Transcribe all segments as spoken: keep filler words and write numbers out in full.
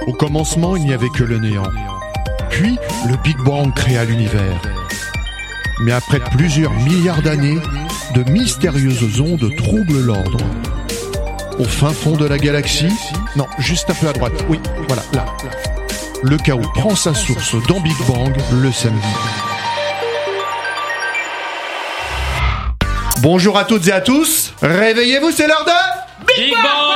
Au commencement, il n'y avait que le néant. Puis, le Big Bang créa l'univers. Mais après plusieurs milliards d'années, de mystérieuses ondes troublent l'ordre. Au fin fond de la galaxie, non, juste un peu à droite, oui, voilà, là. Le chaos prend sa source dans Big Bang le samedi. Bonjour à toutes et à tous, réveillez-vous, c'est l'heure de Big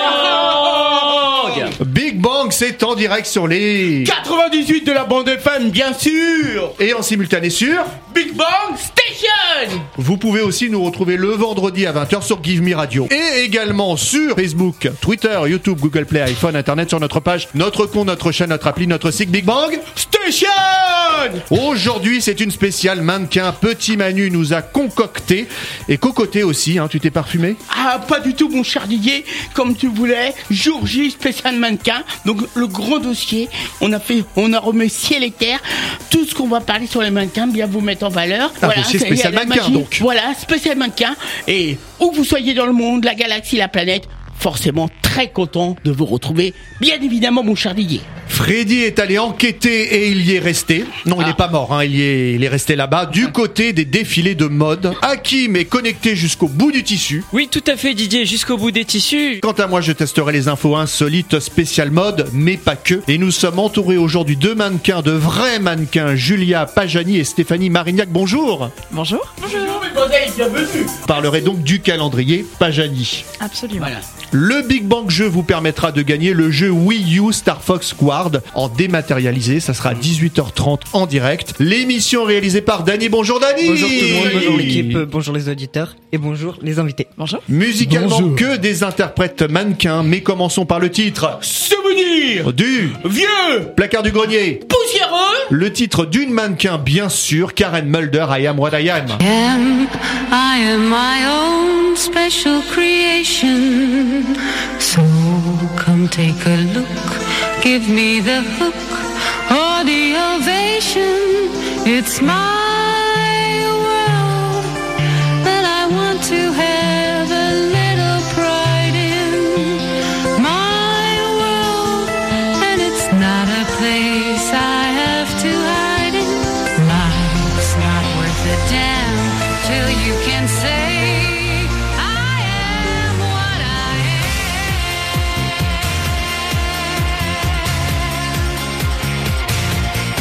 Bang! Big Bang, c'est en direct sur les quatre-vingt-dix-huit de la bande F M, bien sûr! Et en simultané sur Big Bang Station! Vous pouvez aussi nous retrouver le vendredi à vingt heures sur Give Me Radio. Et également sur Facebook, Twitter, YouTube, Google Play, iPhone, Internet, sur notre page, notre compte, notre chaîne, notre appli, notre site Big Bang Station! Aujourd'hui, c'est une spéciale mannequin. Petit Manu nous a concocté et cocoté aussi, hein. Tu t'es parfumé? Ah, pas du tout, mon cher Didier, comme tu voulais. Jour J spécial mannequin. Donc, le gros dossier. On a fait, on a remis ciel et terre. Tout ce qu'on va parler sur les mannequins, bien vous mettre en valeur. Ah, voilà, c'est spécial mannequin, donc. Voilà, spécial mannequin. Et où vous soyez dans le monde, la galaxie, la planète, forcément très content de vous retrouver, bien évidemment, mon cher Didier. Freddy est allé enquêter et il y est resté. Non, il n'est ah. pas mort, hein. il, y est, il est resté là-bas, du côté des défilés de mode. Hakim est connecté jusqu'au bout du tissu. Oui, tout à fait, Didier, jusqu'au bout des tissus. Quant à moi, je testerai les infos insolites spécial mode, mais pas que. Et nous sommes entourés aujourd'hui de mannequins, de vrais mannequins, Julia Pajani et Stéphanie Marignac. Bonjour. Bonjour. Bonjour, mes bordels, bienvenue. Je parlerai donc du calendrier Pajani. Absolument. Voilà. Le Big Bang Jeu vous permettra de gagner le jeu Wii U Star Fox Squad en dématérialisé. Ça sera à dix-huit heures trente en direct. L'émission réalisée par Dany. Bonjour Dany. Bonjour tout le monde, bonjour l'équipe, bonjour les auditeurs et bonjour les invités. Bonjour. Musicalement, Bonjour. que des interprètes mannequins, mais commençons par le titre Souvenir du vieux Placard du Grenier. poussiéreux. Le titre d'une mannequin, bien sûr, Karen Mulder, I Am What I Am. am, I am my own special creation. So come take a look, give me the hook or the ovation. It's my world that I want to have a little pride in. My world, and it's not a place I have to hide in. Life's not worth a damn till you can say I am what I am.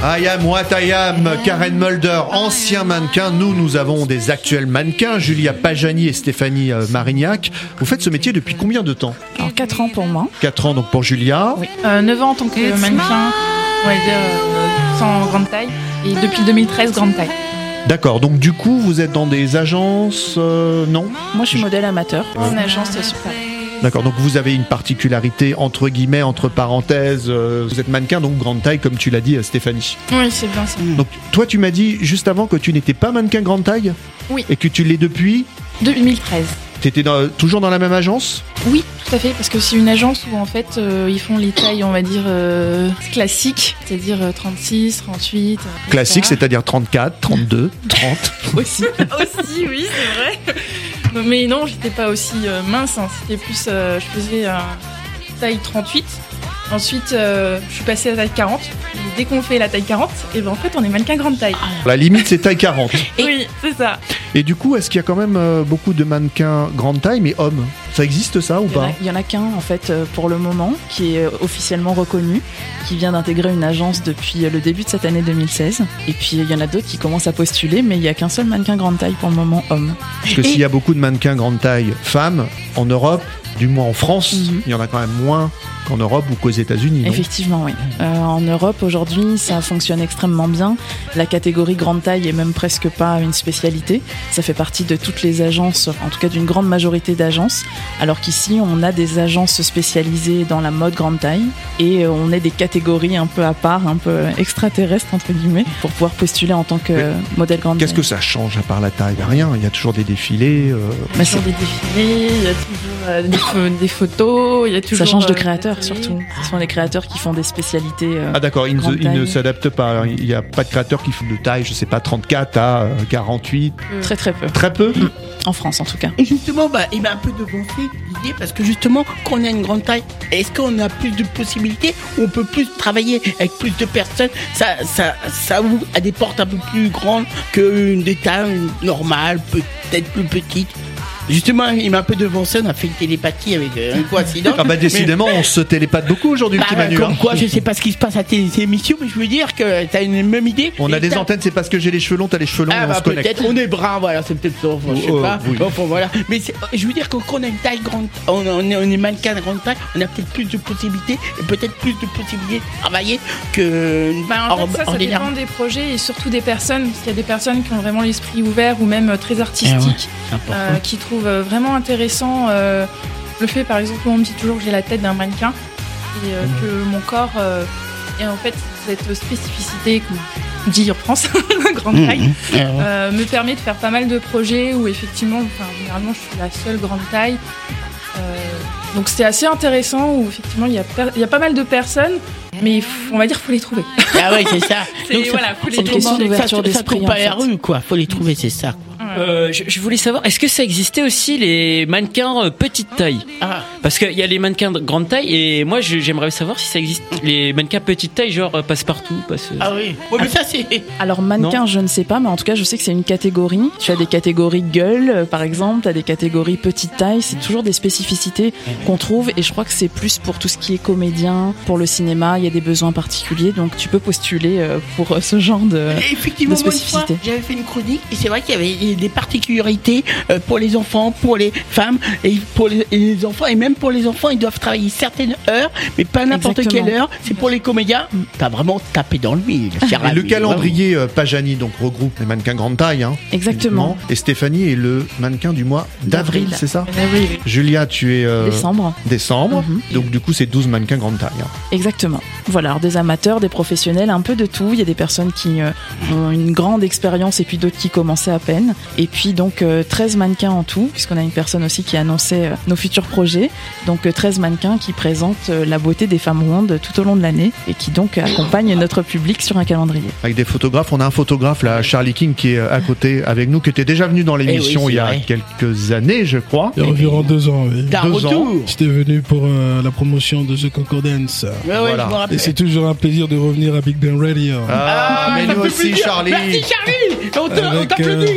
I am what I am, Karen Mulder, ancien mannequin. Nous, nous avons des actuels mannequins, Julia Pajani et Stéphanie euh, Marignac. Vous faites ce métier depuis combien de temps ? Alors quatre ans pour moi. quatre ans donc pour Julia. Oui. Euh, neuf ans en tant que mannequin, on va dire euh, sans grande taille. Et depuis deux mille treize, grande taille. D'accord, donc du coup, vous êtes dans des agences, euh, non ? Moi, je suis modèle amateur. Euh. Une agence super. D'accord, donc vous avez une particularité, entre guillemets, entre parenthèses, euh, vous êtes mannequin, donc grande taille, comme tu l'as dit, Stéphanie. Oui, c'est bien ça. Donc toi, tu m'as dit juste avant que tu n'étais pas mannequin grande taille ? Oui. Et que tu l'es depuis ? deux mille treize. T'étais dans, toujours dans la même agence ? Oui, tout à fait, parce que c'est une agence où en fait euh, ils font les tailles, on va dire euh, classiques, c'est-à-dire euh, trente-six, trente-huit. Euh, Classique, c'est-à-dire trente-quatre, trente-deux, trente. Aussi, aussi, oui, c'est vrai. Mais non, j'étais pas aussi euh, mince, hein. C'était plus, euh, je faisais euh, taille trente-huit. Ensuite, euh, je suis passée à la taille quarante. Et dès qu'on fait la taille quarante, et ben en fait, on est mannequin grande taille. La limite, c'est taille quarante. Et oui, c'est ça. Et du coup, est-ce qu'il y a quand même euh, beaucoup de mannequins grande taille, mais hommes ? Ça existe ça ou Il y en a, pas ? il y en a qu'un en fait euh, pour le moment qui est euh, officiellement reconnu, qui vient d'intégrer une agence depuis euh, le début de cette année deux mille seize. Et puis il y en a d'autres qui commencent à postuler, mais il n'y a qu'un seul mannequin grande taille pour le moment homme. Parce que Et... s'il y a beaucoup de mannequins grande taille femmes en Europe, du moins en France, Mm-hmm. il y en a quand même moins qu'en Europe ou qu'aux États-Unis. Non ? Effectivement, oui. Euh, en Europe, aujourd'hui, ça fonctionne extrêmement bien. La catégorie grande taille est même presque pas une spécialité. Ça fait partie de toutes les agences, en tout cas d'une grande majorité d'agences. Alors qu'ici, on a des agences spécialisées dans la mode grande taille et on est des catégories un peu à part, un peu extraterrestres, entre guillemets, pour pouvoir postuler en tant que Mais modèle grande Qu'est-ce taille. que ça change à part la taille ? Rien, il y a toujours des défilés. Euh... Bah, Sur des défilés, il y a toujours euh, des, pho- des photos, il y a toujours. Ça change de euh, créateurs des surtout. Ce sont des créateurs qui font des spécialités. euh, Ah d'accord, ils ne, grande ils ne taille. s'adaptent pas. Alors, il n'y a pas de créateurs qui font de taille, je sais pas, trente-quatre à euh, quarante-huit. Très très peu. Très peu. En France en tout cas. Et justement, bah, il m'a un peu devancé l'idée parce que justement, quand on a une grande taille, est-ce qu'on a plus de possibilités ou on peut plus travailler avec plus de personnes ? Ça, ça, ça ouvre à des portes un peu plus grandes que des tailles normales, peut-être plus petites. Justement, il m'a un peu devancé, on a fait une télépathie avec euh, un coïncident. Ah bah décidément, on se télépathe beaucoup aujourd'hui, le Bah, petit bah, Manu. comme hein. quoi, je sais pas ce qui se passe à tes émissions, mais je veux dire que t'as une même idée. On a Et des t'as- antennes, c'est parce que j'ai les cheveux longs, t'as les cheveux longs, Ah et on bah se connecte. peut-être, on est brun, voilà, c'est peut-être ça, enfin, je sais Oh, pas. oui. Enfin, voilà. Mais c'est- je veux dire que quand on a une taille grande, on, on est, on est mannequin de grande taille, on a peut-être plus de possibilités et peut-être plus de possibilités de travailler que Bah, en fait, ça, ça ordinaire. dépend des projets et surtout des personnes. Parce qu'il y a des personnes qui ont vraiment l'esprit ouvert ou même euh, très artistique, C'est important. euh, qui trouvent euh, vraiment intéressant euh, le fait, par exemple, on me dit toujours que j'ai la tête d'un mannequin et euh, que mon corps euh, est en fait cette spécificité qu'on dit en France, grande Mmh, taille, mmh. Ah ouais. euh, me permet de faire pas mal de projets où effectivement, enfin, généralement, je suis la seule grande taille. Euh, donc c'est assez intéressant où effectivement il y a, per- il y a pas mal de personnes, mais il faut- on va dire qu'il faut les trouver. Ah ouais, c'est ça. C'est- Donc, ça- voilà, faut les ça- trouver. Question ça- d'ouverture ça- ça d'esprit, trouve pas en la fait. rue, quoi. Faut les trouver, c'est ça. Euh, je, je voulais savoir, est-ce que ça existait aussi les mannequins euh, petite taille ? Ah. Parce qu'il y a les mannequins de grande taille et moi je- j'aimerais savoir si ça existe les mannequins petite taille, genre euh, passe-partout. Passe... Ah oui. Ouais, mais ça, c'est. Alors mannequin, Non. je ne sais pas, mais en tout cas, je sais que c'est une catégorie. Tu as des catégories gueule, euh, par exemple, tu as des catégories petite taille. C'est toujours des spécificités qu'on trouve, et je crois que c'est plus pour tout ce qui est comédien, pour le cinéma. Il y a des besoins particuliers, donc tu peux postuler euh, pour euh, ce genre de. Et effectivement, de moi, une fois, spécificité. j'avais fait une chronique et c'est vrai qu'il y avait des particularités euh, pour les enfants, pour les femmes et pour les, et les enfants. Et même pour les enfants, ils doivent travailler certaines heures, mais pas n'importe Exactement. quelle heure. C'est pour les comédiens. T'as vraiment tapé dans le mille, cher Et le ami, calendrier euh, Pajani donc regroupe les mannequins grande taille. Hein, Exactement. et Stéphanie est le mannequin du mois d'avril, D'avril. c'est ça ? Oui, oui. Julia, tu es euh, Décembre. décembre. Mhm. Donc du coup, c'est douze mannequins grande taille. hein. Exactement. Voilà, alors des amateurs, des professionnels, un peu de tout. Il y a des personnes qui euh, ont une grande expérience et puis d'autres qui commençaient à peine. Et puis donc euh, treize mannequins en tout, puisqu'on a une personne aussi qui annonçait euh, nos futurs projets. Donc euh, treize mannequins qui présentent euh, la beauté des femmes rondes tout au long de l'année et qui donc accompagnent notre public sur un calendrier. Avec des photographes, on a un photographe là, Charlie King, qui est à côté avec nous, qui était déjà venu dans l'émission Eh oui, c'est il y a vrai. quelques années, je crois. Il y a environ deux ans, oui. D'un Deux retour. ans. J'étais venu pour euh, la promotion de The Concord Dance. Ouais, ouais, Voilà. je me Et rappelle. c'est toujours un plaisir de revenir à Big Ben Radio. Ah, mais ça nous fait aussi, plaisir. Charlie. Merci Charlie. On te- on Avec t'applaudit. euh, Ça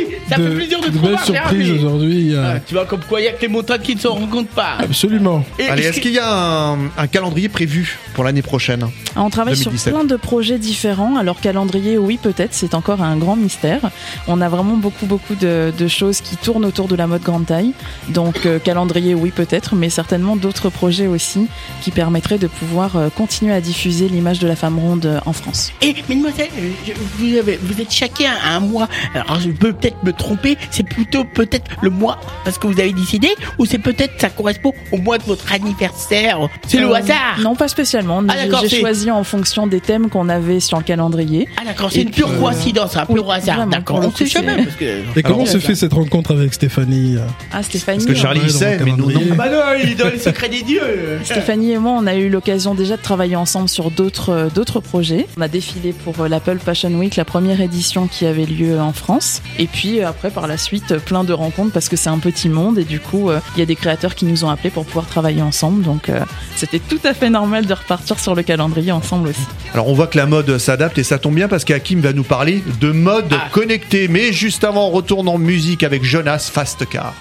fait de, plaisir de te de belles revoir, surprises Hervé. aujourd'hui. il y a- Ah, tu vois comme quoi il y a que les montagnes qui ne se rencontrent pas. Absolument. Et- Allez, est-ce qu'il y a un, un calendrier prévu pour l'année prochaine? On travaille deux mille dix-sept. sur plein de projets différents. Alors calendrier, oui peut-être, c'est encore un grand mystère. On a vraiment beaucoup beaucoup de, de choses qui tournent autour de la mode grande taille. Donc euh, calendrier, oui peut-être, mais certainement d'autres projets aussi qui permettraient de pouvoir euh, continuer à diffuser l'image de la femme ronde euh, en France. Et mademoiselle, euh, je- vous, avez, vous êtes chacun à un mois. Alors je peux peut-être me tromper, c'est plutôt peut-être le mois parce que vous avez décidé, ou c'est peut-être ça correspond au mois de votre anniversaire. C'est le Euh, hasard. Non, pas spécialement. Ah, d'accord, J'ai c'est- choisi en fonction des thèmes qu'on avait sur le calendrier. Ah d'accord, c'est Et une pure puis, euh, coïncidence, un oui, pur hasard. vraiment, D'accord, pour le on sait coup, jamais c'est- parce que. Et comment Alors, se ça. fait cette rencontre avec Stéphanie? Ah Stéphanie. Parce que Charlie Ouais, dans sait, mon mais nous non. calendrier. Bah non, il est dans les secrets des dieux. Stéphanie et moi, on a eu l'occasion déjà de travailler ensemble sur d'autres euh, d'autres projets. On a défilé pour euh, l'Apple Fashion Week, la première édition qui avait lieu en France. Et puis euh, après, par la suite, euh, plein de rencontres parce que c'est un petit monde et du coup, euh, il y a des créateurs qui nous ont appelés pour pouvoir travailler ensemble. Donc, euh, c'était tout à fait normal de repartir sur le calendrier ensemble aussi. Alors on voit que la mode s'adapte et ça tombe bien parce qu'Hakim va nous parler de mode Ah. connectée. Mais juste avant, on retourne en musique avec Jonas Fast Car.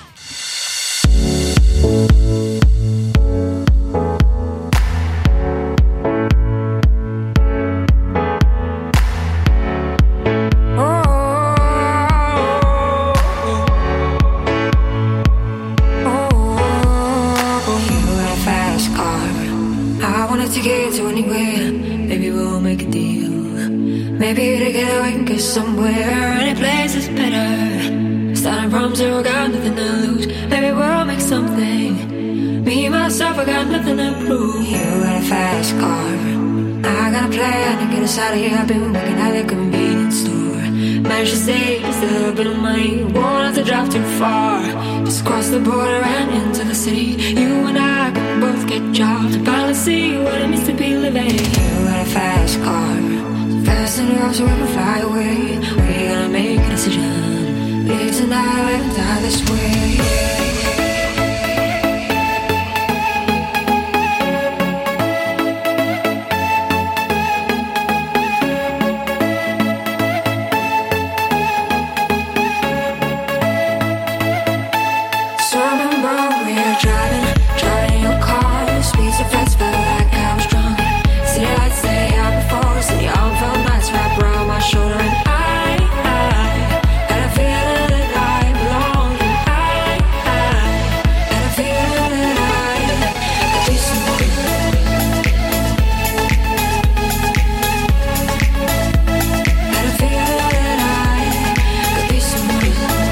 You got a fast car. I wanna take it to anywhere. Maybe we'll make a deal. Maybe together we can get somewhere. Any place is better. Starting from zero, got nothing to lose. Maybe we'll make something. Me, myself, I got nothing to prove. You got a fast car. I got a plan to get us out of here. I've been working at the convenience store. Managed to save just a little bit of money. Won't have to drive too far. Just cross the border and into the city. You and I can both get jobs. Finally see what it means to be living. You got a fast car. So fast enough so we can fly away. We gotta make a decision. Live tonight or live and die this way. So I remember we were driving, driving in your car. Speed so fast, felt like I was drunk. City lights stay out before us, and the arm felt nice wrapped around my shoulder. And I, I had a feeling that I belonged. And I, I had a feeling that I could be someone. Had a feeling that I could be someone.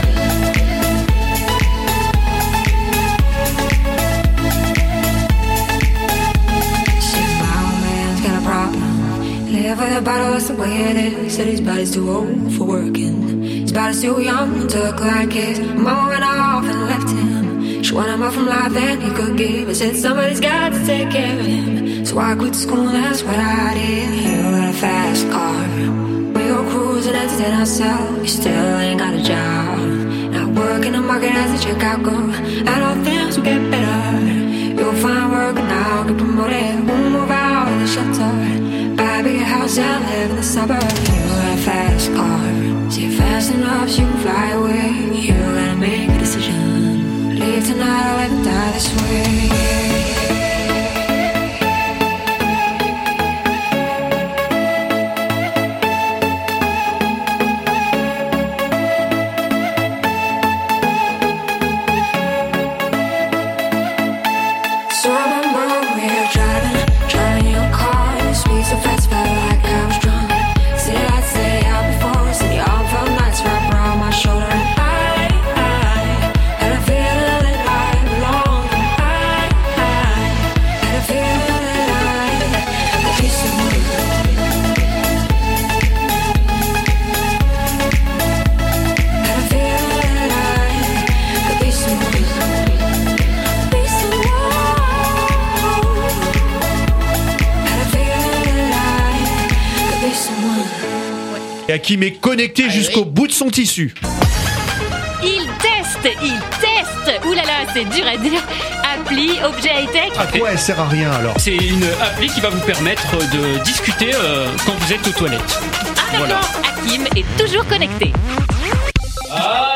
See, my old man's got a problem. Live with a bottle, that's the way it is. Said his body's too old for working. His body's too young to look like his. Mama went off and left him. She wanted more from life than he could give. I said somebody's got to take care of him. So I quit school, that's what I did. You got a fast car. We go cruising, entertain ourselves. You still ain't got a job. Not working the market as a checkout girl. I know things will get better. You'll find work and I'll get promoted. We'll move out of the shelter. Buy a bigger house and live in the suburbs. You got a fast car. See it fast enough so you can fly away. You gotta make a decision. Leave tonight or live and die this way. So I remember we were driving, driving in your car. Speed so fast, felt like I was drunk. City lights stay out before us, and the arm felt nice wrapped around my shoulder. And I, I had a feeling that I belonged. And I, I had a feeling that I could be someone. Had a feeling that I could be someone. Be someone. Had a feeling that I could be someone. Et Hakim est connecté jusqu'au bout de son tissu. Il teste, il teste. Ouh là là, c'est dur à dire. Appli, objet high-tech. À quoi elle sert à rien alors? C'est une appli qui va vous permettre de discuter euh, quand vous êtes aux toilettes. Ah d'accord, Hakim est toujours connecté. Ah,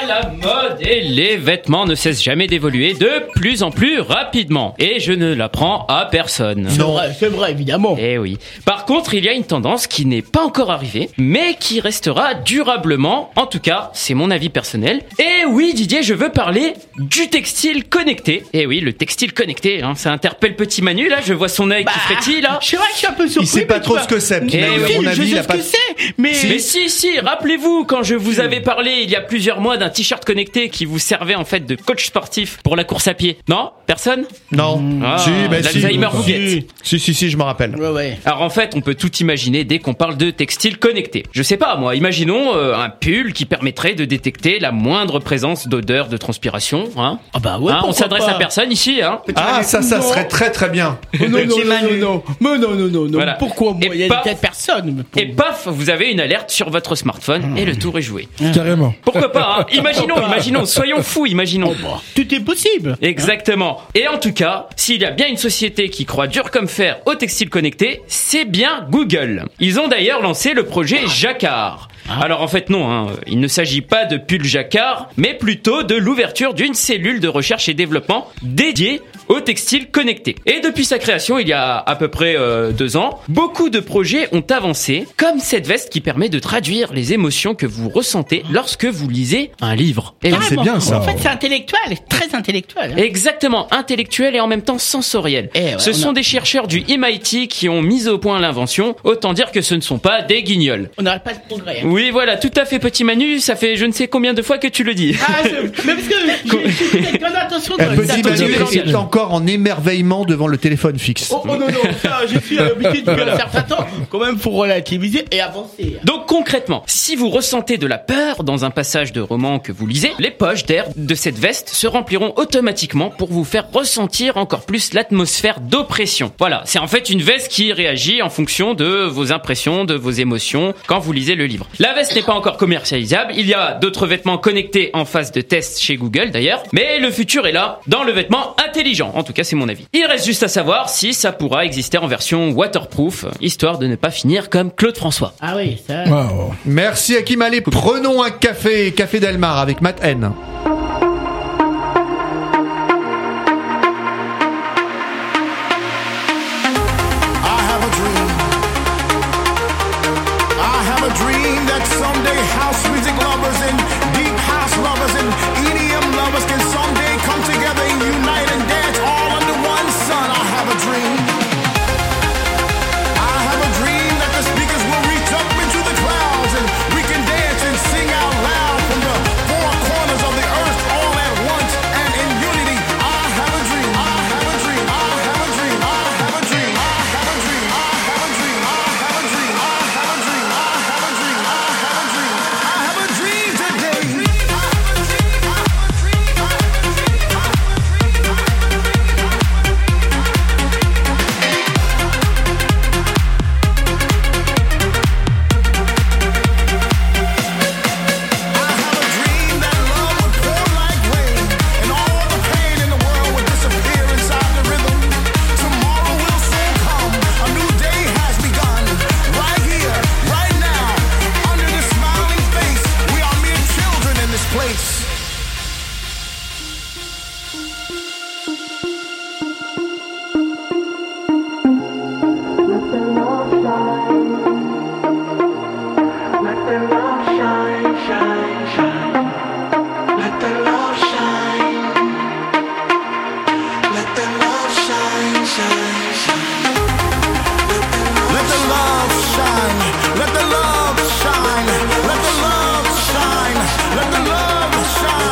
la mode et les vêtements ne cessent jamais d'évoluer de plus en plus rapidement. Et je ne l'apprends à personne. C'est vrai, c'est vrai, évidemment. Eh oui. Par contre, il y a une tendance qui n'est pas encore arrivée, mais qui restera durablement. En tout cas, c'est mon avis personnel. Et oui, Didier, je veux parler du textile connecté. Eh oui, le textile connecté, hein, ça interpelle petit Manu, là. Je vois son œil Bah, qui frétille, là. C'est vrai que je suis un peu surpris. Il sait pas mais trop tu ce que c'est. vois- Mais Eh à oui, mon je avis, sais il a ce pas. que c'est, mais... Mais si, si, rappelez-vous quand je vous avais parlé il y a plusieurs mois d'un t-shirt connecté qui vous servait en fait de coach sportif pour la course à pied. Non? Personne? Non. Ah, Si, bah si. l'Alzheimer vous guette. Si, si, si, je me rappelle. Ouais, ouais. Alors en fait, on peut tout imaginer dès qu'on parle de textile connecté. Je sais pas moi, imaginons euh, un pull qui permettrait de détecter la moindre présence d'odeur de transpiration, hein. Ah bah ouais, Hein, on pourquoi s'adresse pas. à personne ici, hein. Ah, ça, ça Non. serait très très bien. Oh, non, non, Petit non, Manu. non, non, mais non, non, non, non. Voilà. Pourquoi moi? Et Il y a paf. peut-être personne. mais pour- Et paf, vous avez une alerte sur votre smartphone et le tour est joué. Carrément. Pourquoi pas, hein. Imaginons, imaginons, soyons fous, imaginons. Tout est possible. Exactement. Et en tout cas, s'il y a bien une société qui croit dur comme fer au textile connecté, c'est bien Google. Ils ont d'ailleurs lancé le projet Jacquard. Alors en fait non, hein, il ne s'agit pas de pull Jacquard, mais plutôt de l'ouverture d'une cellule de recherche et développement dédiée au textile connecté. Et depuis sa création, il y a à peu près euh, deux ans, beaucoup de projets ont avancé, comme cette veste qui permet de traduire les émotions que vous ressentez lorsque vous lisez un livre. Et Ah, oui. c'est bien, ça. En fait, c'est intellectuel, très intellectuel. hein. Exactement, intellectuel et en même temps sensoriel. Eh ouais, ce on sont a- des chercheurs du M I T qui ont mis au point l'invention, autant dire que ce ne sont pas des guignols. On n'arrête pas de progrès. hein. Oui, voilà, tout à fait, petit Manu, ça fait je ne sais combien de fois que tu le dis. Ah, je- mais parce que j'ai- j'ai fait quand même attention Un quand petit ça Manu continue. est encore en émerveillement devant le téléphone fixe. Oh, oh non, non, ça, je suis à l'habitude depuis un certain temps. Quand même, faut relativiser et avancer. Donc concrètement, si vous ressentez de la peur dans un passage de roman que vous lisez, les poches d'air de cette veste se rempliront automatiquement pour vous faire ressentir encore plus l'atmosphère d'oppression. Voilà, c'est en fait une veste qui réagit en fonction de vos impressions, de vos émotions quand vous lisez le livre. La veste n'est pas encore commercialisable, il y a d'autres vêtements connectés en phase de test chez Google d'ailleurs, mais le futur est là dans le vêtement intelligent, en tout cas c'est mon avis. Il reste juste à savoir si ça pourra exister en version waterproof, histoire de ne pas finir comme Claude François. Ah oui, ça. Waouh. Merci Hakim. Allez, prenons un café, Café Delmar avec Matt N. I have a dream. I have a dream that someday house music lovers and deep house lovers and E D M lovers can someday come together and unite and dance all under one sun. I have a dream. I have a dream that the speakers will reach up into the clouds and we can dance and sing out loud from the four corners of the earth all at once and in unity. I have a dream. I have a dream. I have a dream. I have a dream. I have a dream. I have a dream. I have a dream. I have a dream. I have a dream. I have a dream. I have a dream today. I have a dream that love would pour like rain, and all the pain in the world would disappear inside the rhythm. Tomorrow will soon come, a new day has begun. Right here, right now, under this smiling face, we are mere children in this place. Let the love shine, let the love shine, let the love shine, let the love shine.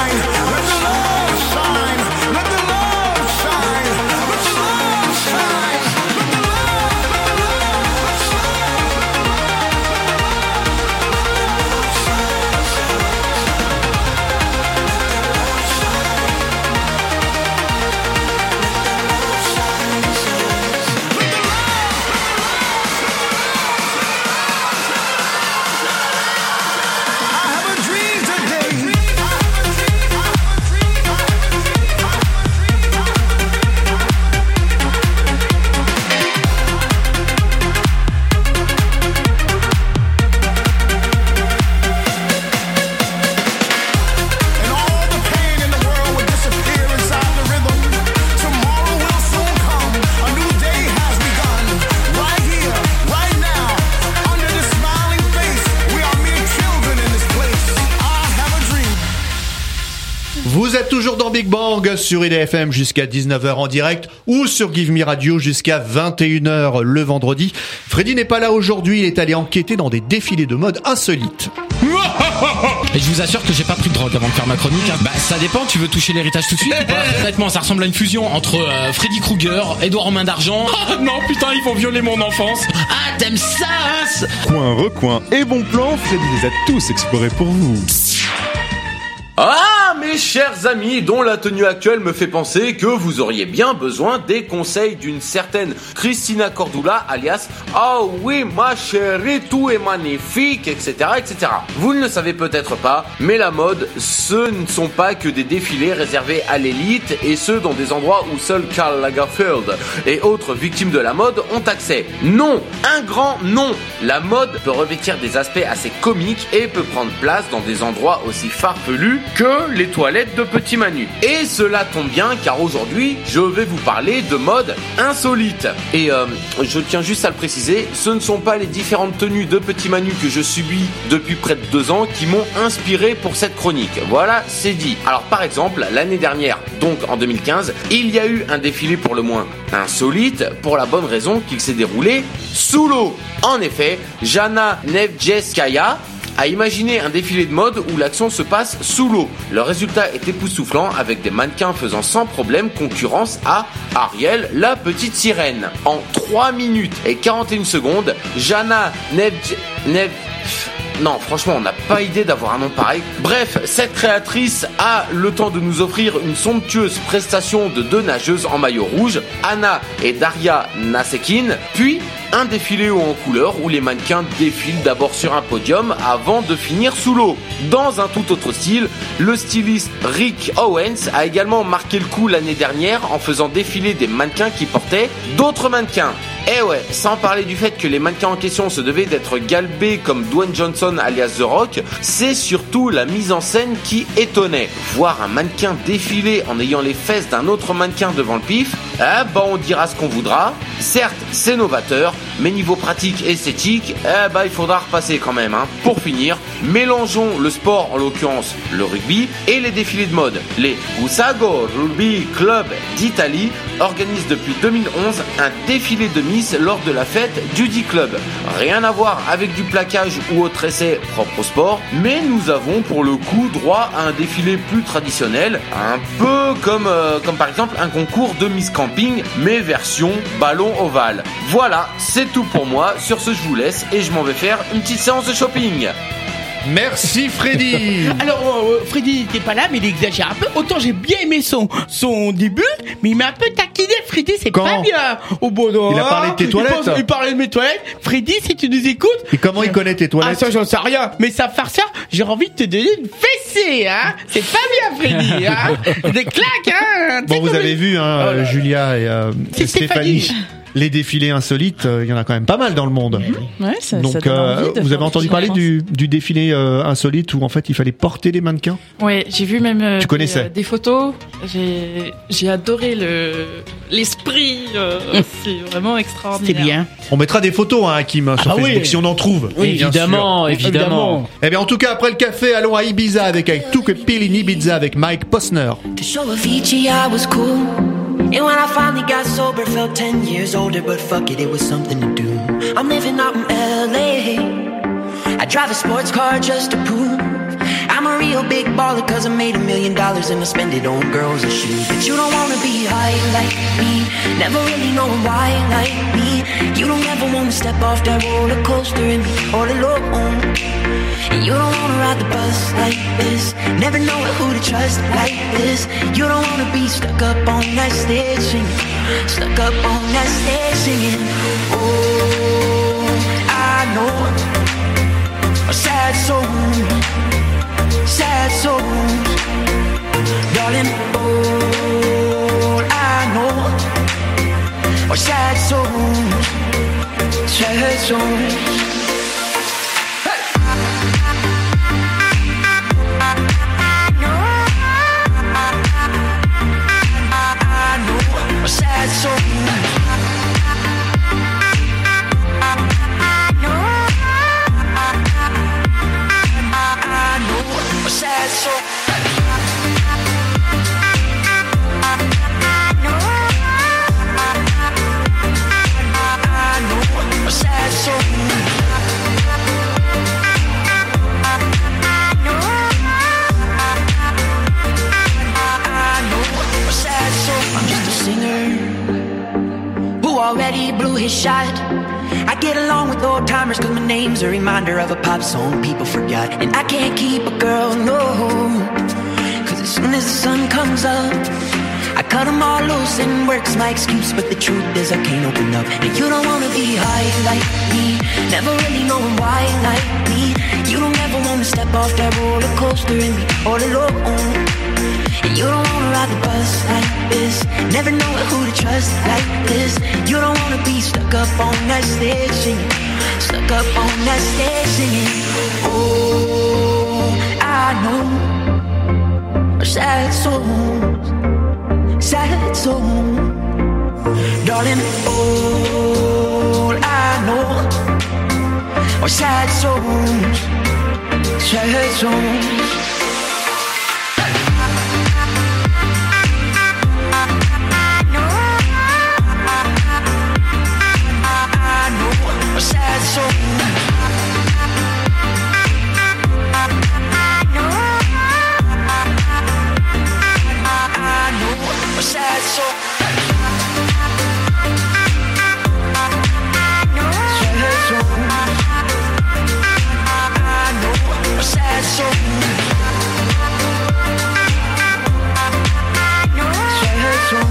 Vous êtes toujours dans Big Bang sur I D F M jusqu'à dix-neuf heures en direct ou sur Give Me Radio jusqu'à vingt et une heures le vendredi. Freddy n'est pas là aujourd'hui, il est allé enquêter dans des défilés de mode insolites. Et je vous assure que j'ai pas pris de drogue avant de faire ma chronique. Hein. Bah ça dépend, tu veux toucher l'héritage tout de suite ou pas? Honnêtement, ça ressemble à une fusion entre euh, Freddy Krueger, Edouard en main d'argent. Ah non putain, ils vont violer mon enfance. Ah t'aimes ça hein? Coin, recoin et bon plan, Freddy les a tous explorés pour vous. Ah, mes chers amis, dont la tenue actuelle me fait penser que vous auriez bien besoin des conseils d'une certaine Christina Cordula, alias « Oh oui, ma chérie, tout est magnifique, et cetera et cetera » Vous ne le savez peut-être pas, mais la mode, ce ne sont pas que des défilés réservés à l'élite, et ce dans des endroits où seul Karl Lagerfeld et autres victimes de la mode ont accès. Non, un grand non. La mode peut revêtir des aspects assez comiques et peut prendre place dans des endroits aussi farfelus que les toilettes de Petit Manu. Et cela tombe bien car aujourd'hui, je vais vous parler de mode insolite. Et euh, je tiens juste à le préciser, ce ne sont pas les différentes tenues de Petit Manu que je subis depuis près de deux ans qui m'ont inspiré pour cette chronique. Voilà, c'est dit. Alors par exemple, l'année dernière, donc en deux mille quinze, il y a eu un défilé pour le moins insolite pour la bonne raison qu'il s'est déroulé sous l'eau. En effet, Jana Nevjeskaya a imaginé un défilé de mode où l'action se passe sous l'eau. Le résultat est époustouflant avec des mannequins faisant sans problème concurrence à Ariel, la petite sirène. En trois minutes et quarante et une secondes, Jana Nevj... Nev... Non, franchement, on n'a pas idée d'avoir un nom pareil. Bref, cette créatrice a le temps de nous offrir une somptueuse prestation de deux nageuses en maillot rouge, Anna et Daria Nasekin, puis un défilé haut en couleur où les mannequins défilent d'abord sur un podium avant de finir sous l'eau. Dans un tout autre style, le styliste Rick Owens a également marqué le coup l'année dernière en faisant défiler des mannequins qui portaient d'autres mannequins. Eh ouais, sans parler du fait que les mannequins en question se devaient d'être galbés comme Dwayne Johnson alias The Rock, c'est surtout la mise en scène qui étonnait. Voir un mannequin défiler en ayant les fesses d'un autre mannequin devant le pif, eh ben on dira ce qu'on voudra. Certes, c'est novateur, mais niveau pratique et esthétique, eh ben il faudra repasser quand même. Hein. Pour finir, mélangeons le sport, en l'occurrence le rugby, et les défilés de mode. Les Usago Rugby Club d'Italie organisent depuis deux mille onze un défilé de Miss lors de la fête du dit club. Rien à voir avec du plaquage ou autre essai propre au sport, mais nous avons pour le coup droit à un défilé plus traditionnel, un peu comme, euh, comme par exemple un concours de Miss Camping, mais version ballon ovale. Voilà, c'est tout pour moi. Sur ce, je vous laisse et je m'en vais faire une petite séance de shopping. Merci Freddy. Alors euh, Freddy n'était pas là mais il exagère un peu. Autant j'ai bien aimé son, son début, mais il m'a un peu taquiné. Freddy, c'est Quand pas bien. Au bon Il a parlé de tes il toilettes. pense- Il parlait de mes toilettes. Freddy, si tu nous écoutes. Et comment il connaît tes Ah toilettes? ça j'en sais rien. Mais ça farceur, j'ai envie de te donner une fessée, hein. C'est pas bien Freddy, hein. Des claques, hein. Bon, vous avez vu, hein, Oh là. Julia et, euh, C'est et Stéphanie. Stéphanie. Les défilés insolites, euh, il y en a quand même pas mal dans le monde. Ouais, ça, Donc, ça donne euh, envie de vous faire avez entendu des parler choses. du, du défilé euh, insolite où en fait il fallait porter les mannequins? Ouais, j'ai vu même euh, Tu des, connaissais euh, des photos. J'ai j'ai adoré le l'esprit. euh, c'est vraiment extraordinaire. C'est bien. On mettra des photos, hein, Hakim, sur Ah Facebook oui. si on en trouve. Oui, bien évidemment, sûr. évidemment. Eh bien, en tout cas, après le café, allons à Ibiza avec, avec Tuke Pil in Ibiza avec Mike Posner. To show Avicii I was cool. And when I finally got sober, felt ten years older, but fuck it, it was something to do. I'm living out in L A. I drive a sports car just to prove I'm a real big baller, cause I made a million dollars and I spend it on girls and shoes. But you don't wanna be high like me, never really knowing why like me. You don't ever wanna step off that roller coaster and be all alone. And you don't wanna ride the bus like this, never know who to trust like this. You don't wanna be stuck up on that stage singing, stuck up on that stage singing. Oh, I know a sad soul, sad souls, darling. All I know are sad souls, sad souls. Sad soul. I know a sad soul. his shot. I get along with old timers cause my name's a reminder of a pop song people forgot. And I can't keep a girl, no, cause as soon as the sun comes up, I cut them all loose and work's my excuse. But the truth is I can't open up. And you don't wanna be high like me, never really knowing why like me. You don't ever wanna step off that roller coaster and be all alone. And you don't wanna ride the bus like this, never know who to trust like this. You don't wanna be stuck up on that stage singing, stuck up on that stage singing. Oh, I know sad songs, sad songs, darling. All I know are sad songs, sad songs. Sad songs. I know, I know, a sad song. Sad song. I know, a sad song. Sad song.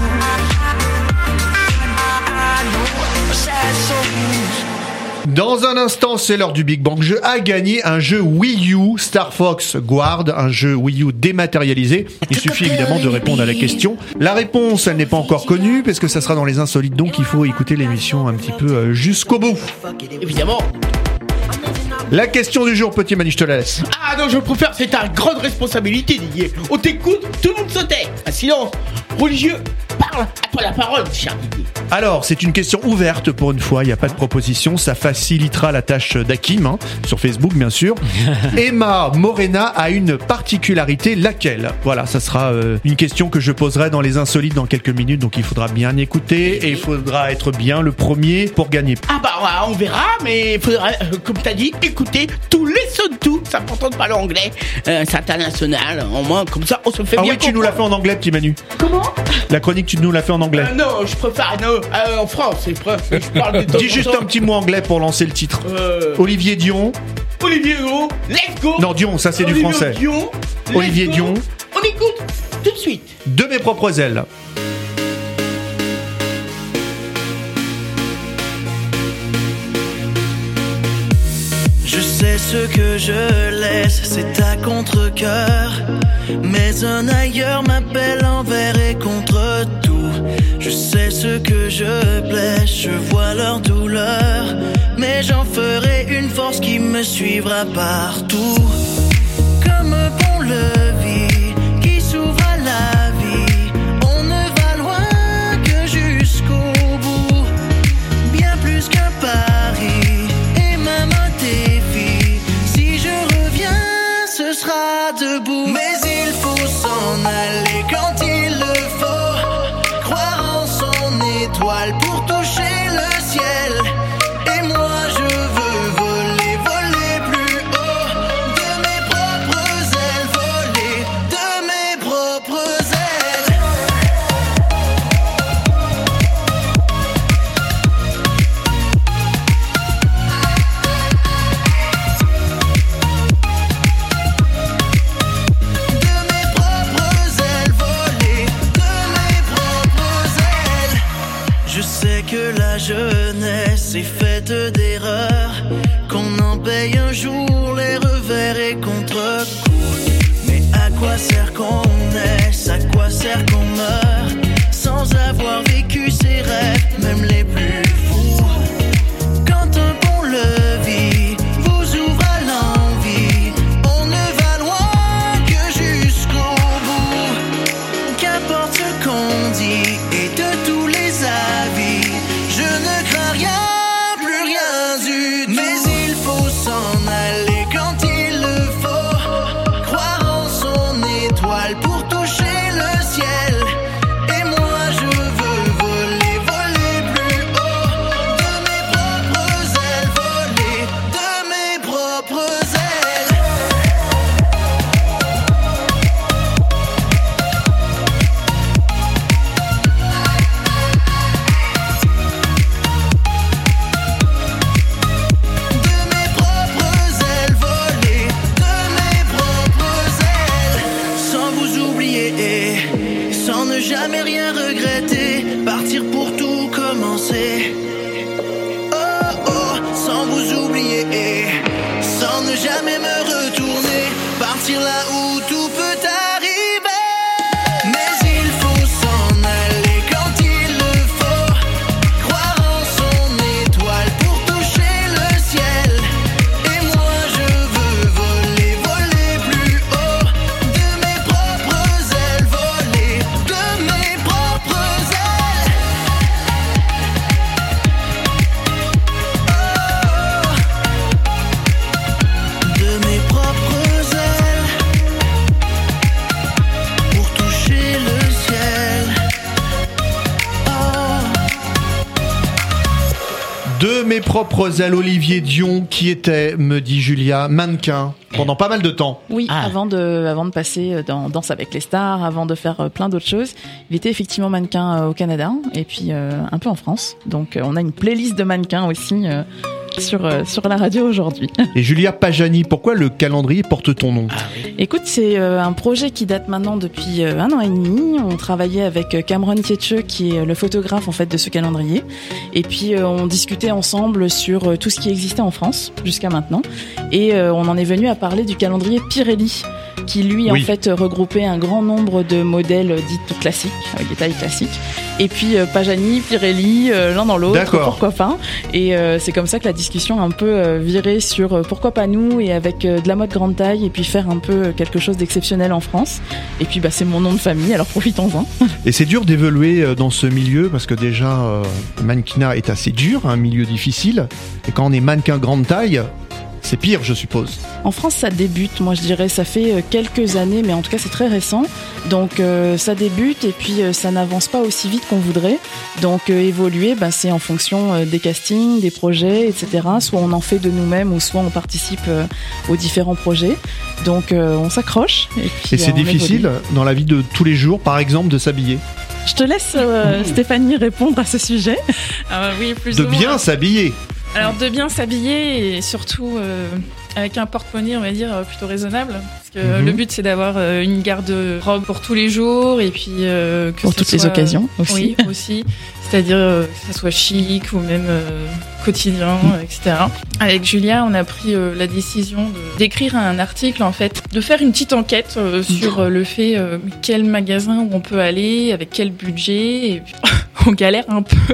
I know, a sad song. Dans un instant, c'est l'heure du Big Bang Jeu a gagné un jeu Wii U Star Fox Guard, un jeu Wii U dématérialisé. Il suffit évidemment de répondre à la question. La réponse, elle n'est pas encore connue parce que ça sera dans les insolites, donc il faut écouter l'émission un petit peu jusqu'au bout. Évidemment. La question du jour, petit Manu, je te la laisse. Ah non, je préfère, c'est ta grande responsabilité, Didier. On t'écoute, tout le monde se tait. Un silence religieux, parle, à toi la parole, cher Didier. Alors, c'est une question ouverte pour une fois, il n'y a pas de proposition, ça facilitera la tâche d'Hakim, hein, sur Facebook bien sûr. Emma Morena a une particularité, laquelle ? Voilà, ça sera euh, une question que je poserai dans les insolites dans quelques minutes, donc il faudra bien écouter et il faudra être bien le premier pour gagner. Ah bah ouais, on verra, mais il faudra, euh, comme t'as dit, écouter tous les sons de tout. C'est important de parler anglais, euh, c'est international, au moins comme ça on se fait ah bien oui, tu nous l'as fait en anglais, petit Manu. Comment ? La chronique, tu nous l'as fait en anglais. Euh, non, je préfère non, euh, en France, je parle de dis juste un petit mot anglais pour lancer le titre. Euh... Olivier Dion. Olivier Dion, let's go. Non, Dion, ça c'est Olivier du français. Dion, Olivier go. Dion. On écoute tout de suite. De mes propres ailes. Je sais ce que je laisse, c'est à contre-cœur. Mais un ailleurs m'appelle envers et contre tout. Je sais ce que je blesse, je vois leur douleur. Mais j'en ferai une force qui me suivra partout. Comme un pont-levis qui s'ouvre à la vie. On ne va loin que jusqu'au bout. Bien plus qu'un pari et même un défi. Si je reviens, ce sera debout. Mais il faut s'en aller quand il le faut. Croire en son étoile pour toucher le ciel. Et moi je veux voler, voler plus haut. De mes propres ailes, voler de mes propres ailes. De mes propres ailes, voler de mes propres ailes. Je sais que la jeunesse est faite d'erreurs, qu'on en paye un jour les revers et contre-coups. Mais à quoi sert qu'on naisse, à quoi sert qu'on meurt, sans avoir vécu ses rêves, même les plus fous. Quand un pont-levis vous ouvre à l'envie, on ne va loin que jusqu'au bout. Qu'importe ce qu'on dit et de tous les avis, je ne crains rien, plus rien du tout. Mais il faut s'en aller quand il le faut. Croire en son étoile pour oublier, sans ne jamais rien regretter, partir pour tout commencer. Oh oh, sans vous oublier, sans ne jamais me retourner, partir là où tout peut arriver. Mais il faut s'en aller quand il le faut, croire en son étoile pour toucher le ciel. Et moi je veux voler, voler plus haut, de mes propres ailes, voler de mes propres ailes. Oh, de mes propres ailes, pour toucher le ciel. De mes propres ailes, Olivier Dion, qui était, me dit Julia, mannequin pendant pas mal de temps. Oui, avant de avant de passer dans Danse avec les stars, avant de faire euh, plein d'autres choses, il était effectivement mannequin euh, au Canada et puis euh, un peu en France. Donc euh, on a une playlist de mannequins aussi euh, sur euh, sur la radio aujourd'hui. Et Julia Pajani, pourquoi le calendrier porte ton nom? Écoute, c'est euh, un projet qui date maintenant depuis euh, un an et demi. On travaillait avec euh, Cameron Tietche, qui est le photographe en fait de ce calendrier, et puis euh, on discutait ensemble sur euh, tout ce qui existait en France jusqu'à maintenant, et euh, on en est venu à parler du calendrier Pirelli, qui lui Oui. en fait regroupait un grand nombre de modèles dits tout classiques, avec des tailles classiques, et puis euh, Pajani, Pirelli, euh, l'un dans l'autre, D'accord. pourquoi pas. Et euh, c'est comme ça que la discussion a un peu euh, viré sur euh, pourquoi pas nous, et avec euh, de la mode grande taille, et puis faire un peu euh, quelque chose d'exceptionnel en France. Et puis bah c'est mon nom de famille, alors profitons-en. Et c'est dur d'évoluer euh, dans ce milieu parce que déjà, euh, le mannequinat est assez dur, un milieu difficile. Et quand on est mannequin grande taille, c'est pire, je suppose. En France, ça débute, moi je dirais, ça fait euh, quelques années, mais en tout cas c'est très récent. Donc euh, ça débute, et puis euh, ça n'avance pas aussi vite qu'on voudrait. Donc euh, évoluer, bah, c'est en fonction euh, des castings, des projets, et cetera. Soit on en fait de nous-mêmes, ou soit on participe euh, aux différents projets. Donc euh, on s'accroche. Et, puis, Et c'est euh, on difficile évolue. dans la vie de tous les jours, par exemple, de s'habiller. Je te laisse euh, Stéphanie répondre à ce sujet. Ah oui, plus De ou moins. bien s'habiller. Alors de bien s'habiller, et surtout euh, avec un porte-monnaie, on va dire, euh, plutôt raisonnable. Parce que Mhm. le but, c'est d'avoir euh, une garde-robe pour tous les jours, et puis euh, que Pour ça toutes les soit, occasions euh, aussi. Oui, aussi. C'est-à-dire euh, que ça soit chic ou même euh, quotidien, euh, et cetera. Avec Julia, on a pris euh, la décision de- d'écrire un article, en fait, de faire une petite enquête euh, sur euh, le fait euh, quel magasin où on peut aller, avec quel budget. Et puis, on galère un peu.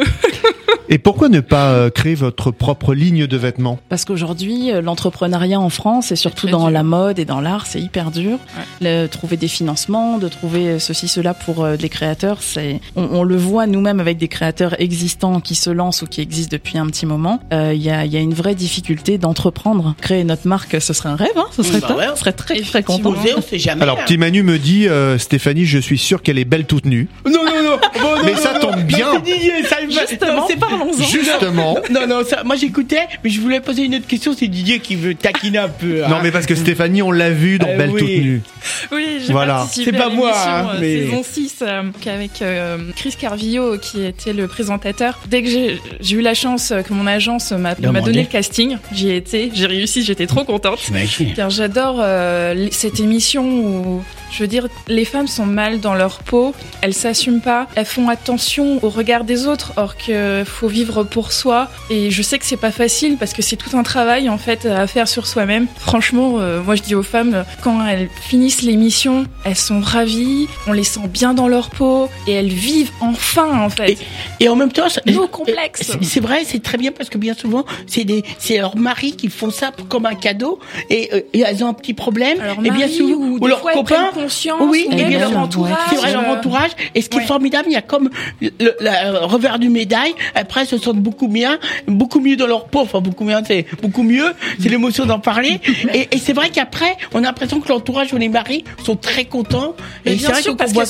Et pourquoi ne pas euh, créer votre propre ligne de vêtements? Parce qu'aujourd'hui, euh, l'entrepreneuriat en France, et surtout dans la mode et dans l'art, c'est hyper dur. Le- trouver des financements, de trouver ceci, cela pour euh, les créateurs, c'est, on, on le voit nous-mêmes avec des créateurs existants qui se lancent ou qui existent depuis un petit moment. Euh, Il y, a, il y a une vraie difficulté d'entreprendre. Créer notre marque, ce serait un rêve, hein, ce serait Bah top. ouais. On serait très très content. Osez, on sait jamais. Alors, petit Manu me dit, euh, Stéphanie, je suis sûr qu'elle est belle toute nue. Non, non, non. Bon, non, Mais non, ça non. tombe bien. Non, c'est Didier, ça me va. Justement, Non, c'est pas parlons-en. Justement. Non, non, ça, moi j'écoutais, mais je voulais poser une autre question. C'est Didier qui veut taquiner un peu. hein. Non, mais parce que Stéphanie, on l'a vu dans Euh, Belle oui. toute nue. Oui, j'ai Voilà. participé C'est pas à moi, l'émission hein, euh, mais- saison six euh, avec euh, Chris Carvillo qui était le présentateur. Dès que j'ai j'ai eu la chance euh, que mon agence m'a m'a Demandez. donné le casting, j'y ai été, j'ai réussi, j'étais trop contente. J'imagine. Car j'adore euh, l- cette émission où, je veux dire, les femmes sont mal dans leur peau, elles s'assument pas, elles font attention au regard des autres, or que faut vivre pour soi. Et je sais que c'est pas facile parce que c'est tout un travail en fait à faire sur soi-même. Franchement, euh, moi je dis aux femmes, quand elles finissent l'émission, elles sont ravies, on les sent bien dans leur peau et elles vivent enfin en fait. Et, et en même temps, ça- Nos complexes. c'est- c'est vrai, c'est très bien parce que bien souvent, c'est des, c'est leurs maris qui font ça comme un cadeau et, euh, et elles ont un petit problème. Alors, et bien mari, souvent, ou ou des leurs fois, elles copains, prennent conscience, oui, ou et même bien leur sûr, entourage, c'est vrai, leur euh, entourage. Et ce qui ouais. est formidable, il y a comme le, le- le revers du médaille. Après, elles se sentent beaucoup bien, beaucoup mieux dans leur peau. Enfin, beaucoup mieux, c'est beaucoup mieux. C'est l'émotion d'en parler. Et, et c'est vrai qu'après, on a l'impression que l'entourage ou les maris sont très contents. Mais Et bien c'est vrai sûr, qu'on parce voit qu'elles sont ça, bien c'est- dans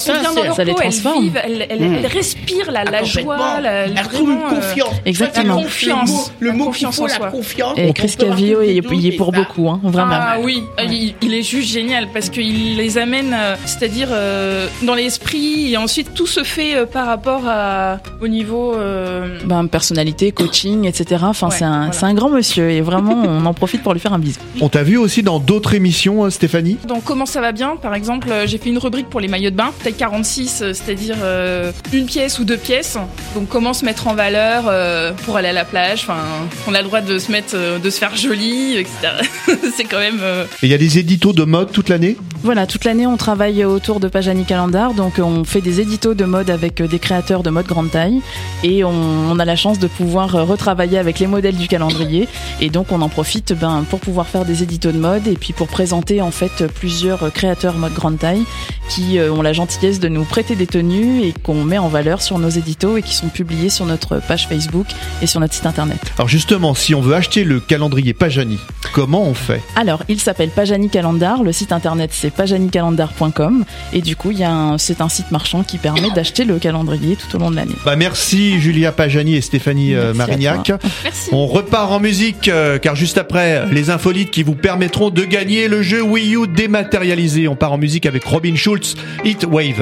leur Ça les peau, elles transforme. vivent, elles, elles, Mmh. elles respirent la, la Ah, joie, complètement. la, Elle retrouve vraiment, une euh, confiance. Exactement. La Confiance. Le mot, le La mot qu'il confiance faut, en la soi. confiance. Et On Chris peut raconter Cavio, il est, d'autres, il est et pour ça- beaucoup, hein, vraiment. Ah oui, il, il est juste génial parce qu'il les amène, euh, c'est-à-dire euh, dans l'esprit, et ensuite tout se fait euh, par rapport à, au niveau. euh, Ben, personnalité, coaching, et cetera. Enfin, Ouais, c'est un, voilà. c'est un grand monsieur et vraiment, on en profite pour lui faire un bisou. On t'a vu aussi dans d'autres émissions, euh, Stéphanie? Donc comment ça va bien, par exemple, euh, j'ai fait une rubrique pour les maillots de bain, taille quarante-six, euh, c'est-à-dire euh, une pièce ou deux pièces. Donc comment se mettre en valeur euh, pour aller à la plage. Enfin, on a le droit de se mettre, euh, de se faire joli, et cetera. C'est quand même. euh, Et il y a des éditos de mode toute l'année? Voilà, toute l'année, on travaille autour de Pajani Calendar. Donc, on fait des éditos de mode avec des créateurs de mode grande taille. Et on, on a la chance de pouvoir retravailler avec les modèles du calendrier. Et donc, on en profite ben, pour pouvoir faire des éditos de mode et puis pour présenter en fait plusieurs créateurs mode grande taille qui euh, ont la gentillesse de nous prêter des tenues et qu'on met en valeur sur nos éditos et qui sont publiés sur notre page Facebook et sur notre site internet. Alors justement, si on veut acheter le calendrier Pajani, comment on fait? Alors, il s'appelle Pajani Calendar, le site internet c'est pajani calendar point com et du coup, il y a un, c'est un site marchand qui permet d'acheter le calendrier tout au long de l'année. Bah merci Julia Pajani et Stéphanie euh, Merci à Marignac. toi. Merci. On repart en musique euh, car juste après les infolites qui vous permettront de gagner le jeu Wii U dématérialisé. On part en musique avec Robin Schulz, Heat Wave.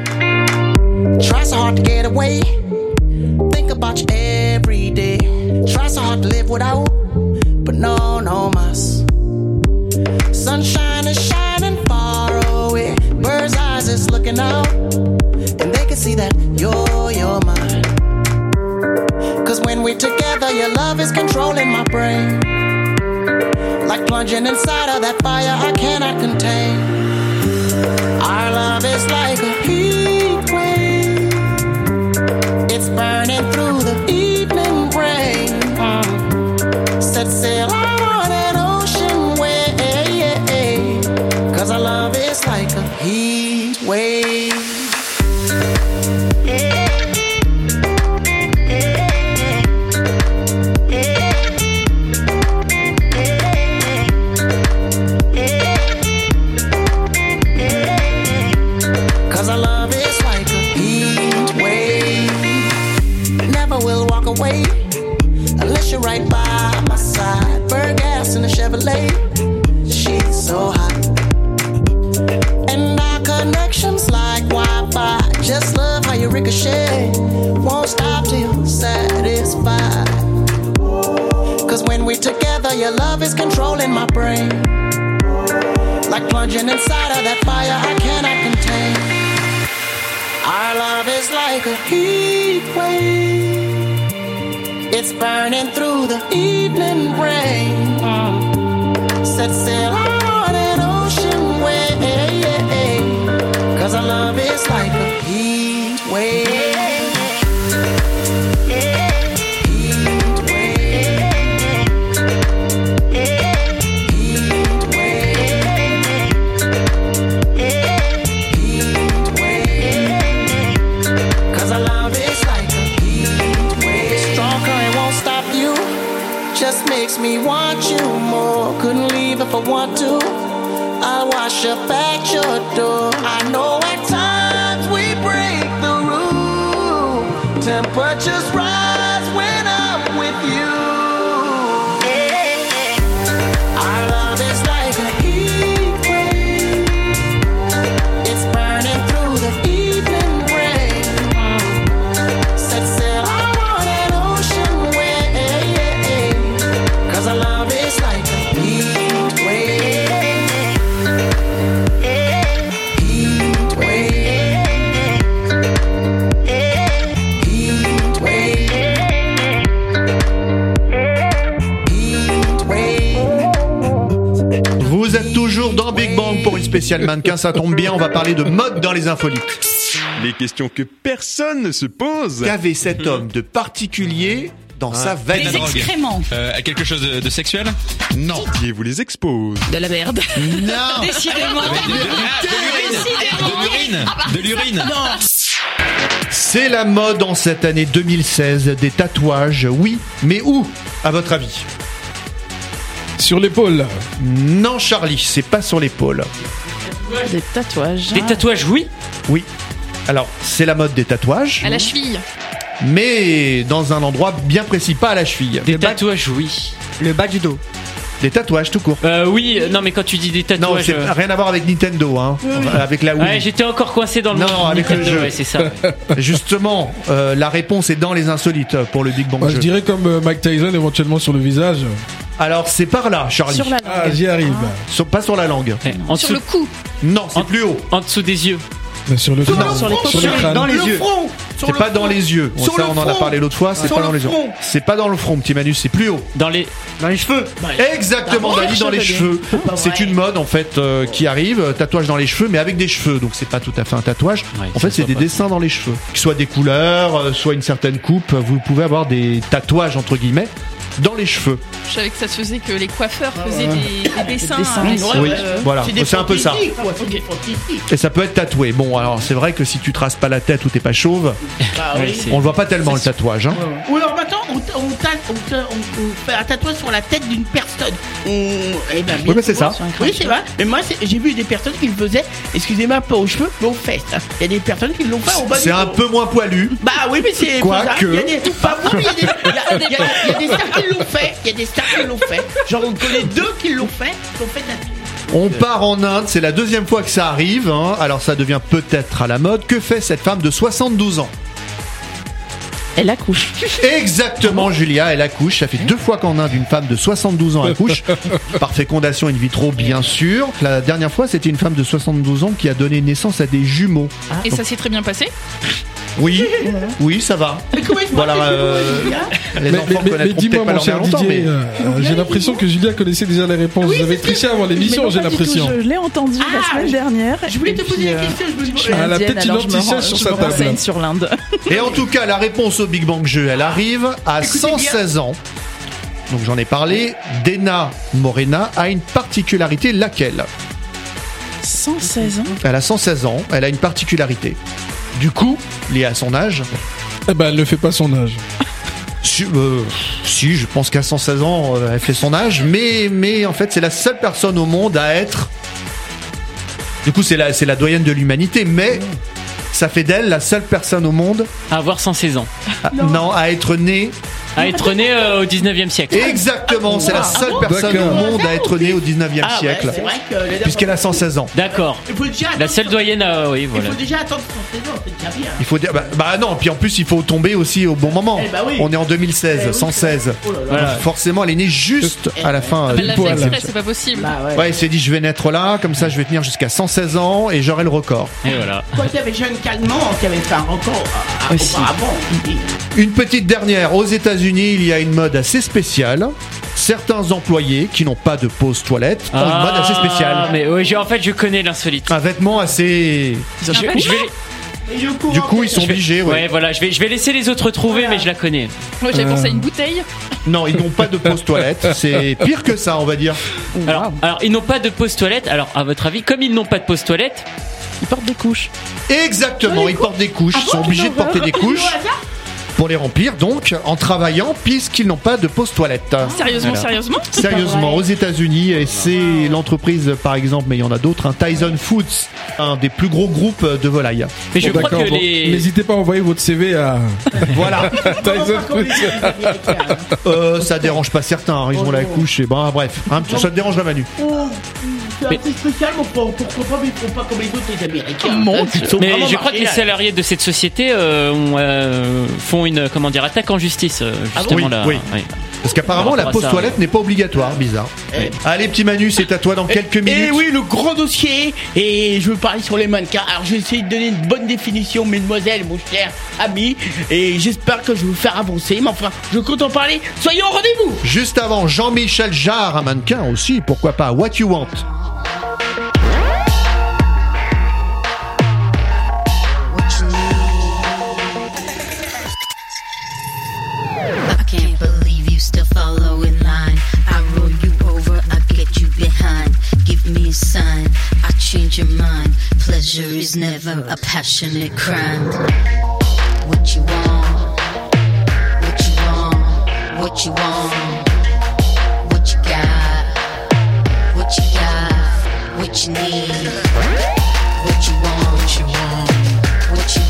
Try so hard to get away. Think about you every day. Try so hard to live without, but no, no mas. Sunshine is shining far away. Bird's eyes is looking out, and they can see that you're, you're mine. Cause when we're together, your love is controlling my brain. Like plunging inside of that fire I cannot contain. Our love is like a heat wave. It's burning through the evening rain. Mm. Set sail out on an ocean wave. Cause our love is like a heat wave. Cause our love is like a heat wave. Never will walk away unless you're right by my side. Burn gas in a Chevrolet. She's so hot. And our connection's like Wi-Fi. Just love how you ricochet. Won't stop till you're satisfied. Cause when we're together, your love is controlling my brain. Like plunging inside of that fire I cannot contain. Our love is like a heat wave. It's burning through the evening rain. Mm. Set sail out on an ocean wave. Cause our love is like a heat wave. Just makes me want you more. Couldn't leave if I want to. I'll wash up at your door. I know at times we break the rule. Temperatures rise when I'm with you. Our love is like a heat wave. It's burning through the evening rain. Set sail out on an ocean wave. Cause our love is like a heat wave. Heat wave. Heat wave. Heat wave. Vous êtes toujours dans Big Bang pour une spéciale mannequin, ça tombe bien, on va parler de mode dans les infolites. Les questions que personne ne se pose. Qu'avait cet homme de particulier dans sa valise? Des excréments. Euh, quelque chose de, de sexuel? Non. Qui vous les expose? De la merde. Non. Décidément. De l'urine. De l'urine. Non. C'est la mode en cette année deux mille seize, des tatouages, oui, mais où, à votre avis? Sur l'épaule. Non, Charlie, c'est pas sur l'épaule. Des tatouages. Des tatouages, oui. Oui. Alors, c'est la mode des tatouages. À la cheville. Mais dans un endroit bien précis, pas à la cheville. Des tatouages, oui. Le bas du dos. Des tatouages tout court. Euh, oui, non, mais quand tu dis des tatouages. Non, c'est euh, rien à voir avec Nintendo, hein. Oui, oui. Avec la Wii. Ouais, j'étais encore coincé dans le Non, monde avec Nintendo, le jeu. ouais, c'est ça. ouais. Justement, euh, la réponse est dans les insolites pour le Big Bang Moi, Jeu. je dirais comme euh, Mike Tyson éventuellement sur le visage. Alors, c'est par là, Charlie. Sur la langue. Ah, j'y arrive. Sur- pas sur la langue. En Sur dessous, le cou. Non, c'est plus haut. en dessous des yeux. Mais sur le Sur crâne. le Sur les Sur le paupières. crâne. Dans les Le yeux. front. Sur C'est le pas front. dans les yeux. Bon, Sur ça, le on en a front. parlé l'autre fois. C'est Sur pas le dans les yeux. front. C'est pas dans le front, petit Manus. C'est plus haut. Dans les. Dans les cheveux. Exactement, Dans Dali, dans les cheveux. cheveux. pas C'est vrai. une mode en fait euh, qui arrive, euh, tatouage dans les cheveux, mais avec des cheveux. Donc c'est pas tout à fait un tatouage. Ouais, en ça fait, c'est soit des pas. dessins dans les cheveux, que soit des couleurs, euh, soit une certaine coupe. Vous pouvez avoir des tatouages entre guillemets dans les cheveux. Je savais que ça se faisait que les coiffeurs faisaient des, des dessins. dessins, avec- ouais, Oui, euh, voilà, des c'est un peu ça. fantaisies, quoi, c'est des fantaisies. Et ça peut être tatoué. Bon, alors c'est vrai que si tu traces pas la tête ou t'es pas chauve, Bah Ouais, oui. c'est- on le voit pas tellement le tatouage. Hein. Ou alors maintenant, on, ta- on, ta- on, ta- on- on fait un tatouage sur la tête d'une personne. On, eh ben, bien Oui, mais c'est souvent- ça. Oui, c'est vrai. Mais moi, c'est- j'ai vu des personnes qui le faisaient, excusez-moi, pas aux cheveux, mais aux fesses. Il y a des personnes qui l'ont fait au bas du C'est un dos. peu moins poilu. Bah oui, mais c'est. Quoique. Il y a des. Pas moi, mais il y a des. Il y a, il y a- il y a des stars qui l'ont fait. Il y a des stars qui l'ont fait. Genre, on connaît deux qui l'ont fait, qui l'ont fait tatouer. On part en Inde, c'est la deuxième fois que ça arrive. Hein. Alors ça devient peut-être à la mode. Que fait cette femme de soixante-douze ans? Elle accouche. Exactement, Julia, elle accouche. Ça fait deux fois qu'en Inde, une femme de soixante-douze ans accouche. Par fécondation in vitro, bien sûr. La dernière fois, c'était une femme de soixante-douze ans qui a donné naissance à des jumeaux. Et ça s'est très bien passé. Oui, oui, ça va. Mais comment il se Voilà, passe, euh, Julia les Mais, enfants mais- mais- connaîtront mais dis-moi, peut-être pas mon leur cher mère longtemps, Didier, mais... euh, euh, j'ai l'impression que Julia connaissait déjà les réponses. Vous avez triché avant l'émission, Mais j'ai non, pas du tout, l'impression. Je, je l'ai entendu la Ah, semaine je- dernière. Je voulais Et te poser puis, la euh, question. Je me dis, je suis Elle a indienne, peut-être une alors je me anti-sèche ren- sur je sa me table. renseigne sur l'Inde. Et en tout cas, la réponse au Big Bang Jeu, elle arrive à Écoutez cent bien. seize ans. Donc j'en ai parlé. Dena Morena a une particularité, laquelle? cent seize ans. Elle a cent seize ans, elle a une particularité. Du coup, liée à son âge, Eh ben, elle ne fait pas son âge. si, euh, si, je pense qu'à cent seize ans, euh, elle fait son âge, mais, mais en fait, c'est la seule personne au monde à être... Du coup, c'est la, c'est la doyenne de l'humanité, mais ça fait d'elle la seule personne au monde... À avoir cent seize ans. à- non, à être née... À être né euh, au dix-neuvième siècle. Exactement, c'est la seule Ah bon personne D'accord. au monde à être née au dix-neuvième Ah, ouais, siècle, c'est vrai que la- puisqu'elle a cent seize ans. D'accord. Il faut déjà La attendre- seule doyenne, euh, oui, Il voilà. faut déjà attendre cent seize ans, c'est déjà bien. Il faut dire, bah, bah non, puis en plus il faut tomber aussi au bon moment. Eh bah oui. On est en deux mille seize, Eh oui, cent seize. Oh là là. Voilà. Donc forcément, elle est née juste à la fin. Ah, euh, bah, du la poil. fait exprès, c'est pas possible. Bah ouais. Ouais, il s'est dit, je vais naître là, comme ça je vais tenir jusqu'à cent seize ans et j'aurai le record. Et voilà. Quoi qu'il y avait Jeanne Calment qui avait fait un record euh, Aussi. auparavant. Une petite dernière, aux États-Unis, il y a une mode assez spéciale. Certains employés qui n'ont pas de pause toilette ont une mode assez spéciale. Ah, mais oui, j'ai- en fait, je connais l'insolite. Un vêtement assez. Je, je vais, Du coup, ils sont je vais- obligés, ouais. Ouais, voilà, je vais, je vais laisser les autres trouver, mais je la connais. Moi, j'avais Euh. pensé à une bouteille. Non, ils n'ont pas de pause toilette. C'est pire que ça, on va dire. Alors, alors, ils n'ont pas de pause toilette. Alors, à votre avis, comme ils n'ont pas de pause toilette, Ils portent des couches. Exactement, ils portent des couches. Ils sont obligés de porter des couches pour les remplir, donc en travaillant, puisqu'ils n'ont pas de pause toilette. Sérieusement, Voilà. sérieusement Sérieusement, aux États-Unis, et c'est l'entreprise, par exemple, mais il y en a d'autres, un Tyson Foods, un des plus gros groupes de volailles. Mais je Bon, crois d'accord, que bon, les. N'hésitez pas à envoyer votre C V à Voilà. Tyson Foods. Euh, ça dérange pas certains, hein, ils ont la couche et bon, bref, hein, ça te dérange la Manu. Oh, c'est Mais- assez spécial, mon pauvre. Pourquoi pas, mais ils font pas comme les autres, les Américains. Mon Ils sont Mais vraiment je crois que les marginaux. salariés de cette société euh, ont, euh, font une comment dire attaque en justice euh, justement oui, là. oui. ouais. Parce qu'apparemment, Par la rapport à pause ça, toilette n'est pas obligatoire, bizarre. Eh. Allez, petit Manu, c'est à toi dans quelques minutes. Et oui, le grand dossier. Et je veux parler sur les mannequins. Alors, je vais essayer de donner une bonne définition, mesdemoiselles, mon cher ami. Et j'espère que je vais vous faire avancer. Mais enfin, je compte en parler. Soyez au rendez-vous. Juste avant, Jean-Michel Jarre, un mannequin aussi, pourquoi pas, What You Want. I can't believe you still follow in line. I roll you over, I get you behind. Give me a sign, I change your mind. Pleasure is never a passionate crime. What you want? What you want? What you want? What you got? What you got? What you need? What you want? What you want? What you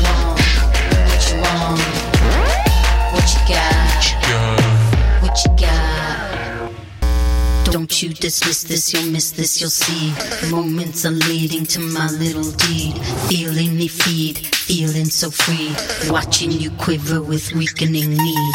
dismiss this, you'll miss this, you'll see. Moments are leading to my little deed. Feeling me feed, feeling so free. Watching you quiver with weakening need.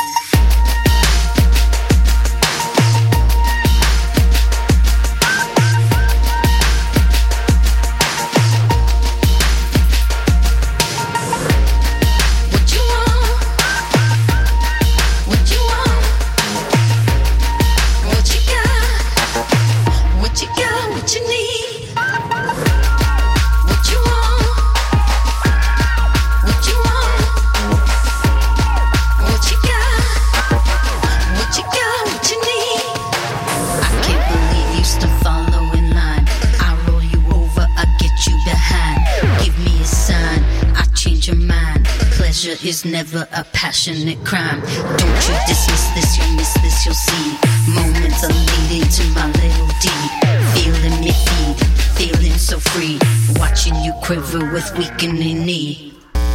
Is never a passionate crime. Don't you dismiss this, you'll miss this, you'll see. Moments are leading to my little deed. Feeling me feed, feeling so free. Watching you quiver with weakening knee.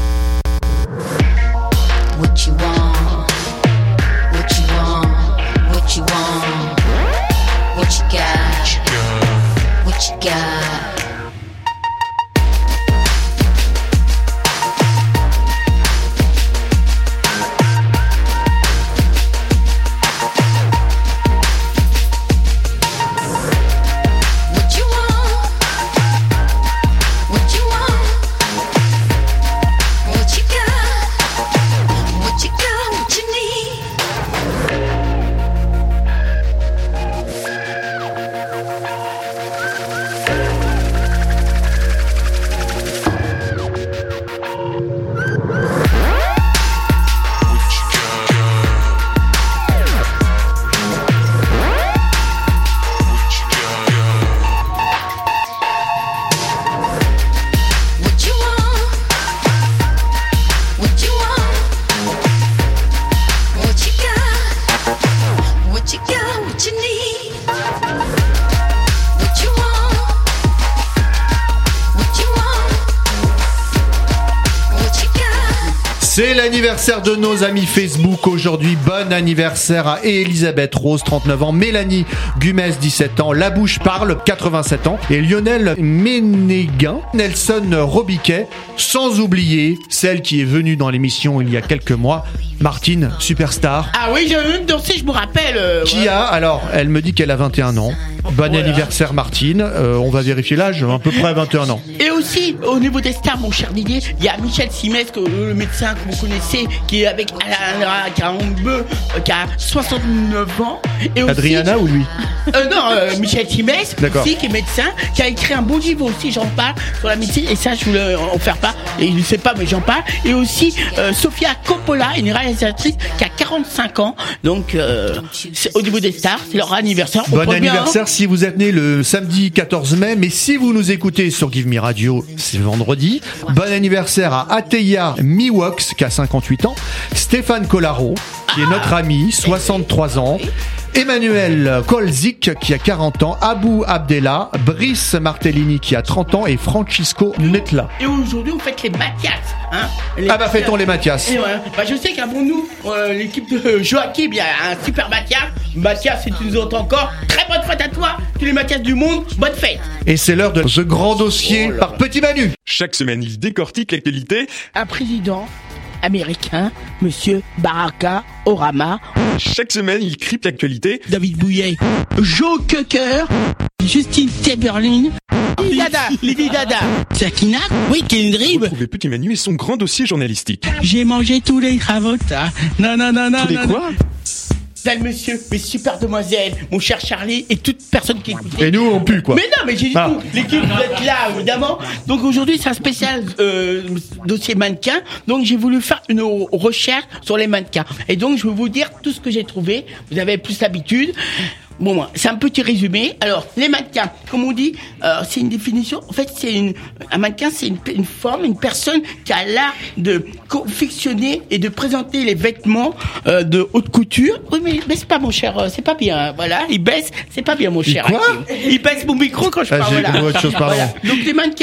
What you want? What you want? What you want? What you got? What you got? C'est l'anniversaire de nos amis Facebook aujourd'hui. Bon anniversaire à Elisabeth Rose, trente-neuf ans, Mélanie Gumez, dix-sept ans, La Bouche Parle, quatre-vingt-sept ans, et Lionel Ménéguin, Nelson Robiquet, sans oublier celle qui est venue dans l'émission il y a quelques mois, Martine, superstar. Ah oui, j'ai même dansé, je me rappelle. Euh, qui ouais. a, alors, elle me dit qu'elle a vingt et un ans. Bon voilà. Anniversaire Martine, euh, on va vérifier l'âge, à peu près vingt et un ans. Et aussi, au niveau des stars, mon cher Didier, il y a Michel Simès, que, euh, le médecin que vous connaissez, qui est avec Alain Carambeu, euh, qui a soixante-neuf ans. Et aussi, Adriana ou lui euh, Non, euh, Michel Simès, D'accord. aussi, qui est médecin, qui a écrit un beau livre aussi, j'en parle, sur la médecine, et ça, je voulais en faire part, et il ne sait pas, mais j'en parle. Et aussi, euh, Sofia Coppola, une réalisatrice qui a quarante-cinq ans, donc, euh, au niveau des stars, c'est leur anniversaire. On Bon anniversaire bien... si vous êtes né le samedi quatorze mai, mais si vous nous écoutez sur Give Me Radio, c'est vendredi. Bon anniversaire à Ateya Miwox, qui a cinquante-huit ans, Stéphane Collaro, qui est notre ami, soixante-trois ans, Emmanuel Kolzik, qui a quarante ans, Abou Abdellah, Brice Martellini, qui a trente ans, et Francisco Netla. Et aujourd'hui, on fête les Mathias. Hein, les ah bah fêtons les Mathias. Et ouais, bah je sais qu'avant nous, euh, l'équipe de Joachim, il y a un super Mathias. Mathias, si tu nous entends encore, très bonne fête à toi, tous les Mathias du monde, bonne fête. Et c'est l'heure de ce grand dossier Oh par Petit Manu. Chaque semaine, il décortique l'actualité. Un président américain, Monsieur Baraka Obama. Chaque semaine, il crypte l'actualité. David Bouillet, Joe Cocker, Justine Timberlake, Lady Dada, Lady Dada, Sakina, oui, Kendrick. Retrouvez Petit Manu et son grand dossier journalistique. J'ai mangé tous les cravotas. Non, non, non, non. Tous les non, quoi non. Mesdames, messieurs, mes super demoiselles, mon cher Charlie et toute personne qui écoute. Et nous, on pue, quoi. Mais non, mais j'ai dit Ah. tout. L'équipe, vous êtes là, évidemment. Donc aujourd'hui, c'est un spécial euh, dossier mannequin. Donc j'ai voulu faire une recherche sur les mannequins. Et donc, je vais vous dire tout ce que j'ai trouvé. Vous avez plus l'habitude. Bon, c'est un petit résumé. Alors, les mannequins, comme on dit, euh, c'est une définition. En fait, c'est une, un mannequin, c'est une, une forme, une personne qui a l'art de confectionner et de présenter les vêtements euh, de haute couture. Oui, mais baisse pas, mon cher, euh, c'est pas bien. Voilà, il baisse, c'est pas bien, mon cher. quoi Hakim. Il baisse mon micro quand je Ah, parle. j'ai Voilà. compris autre chose, pardon. Voilà. Donc les mannequins,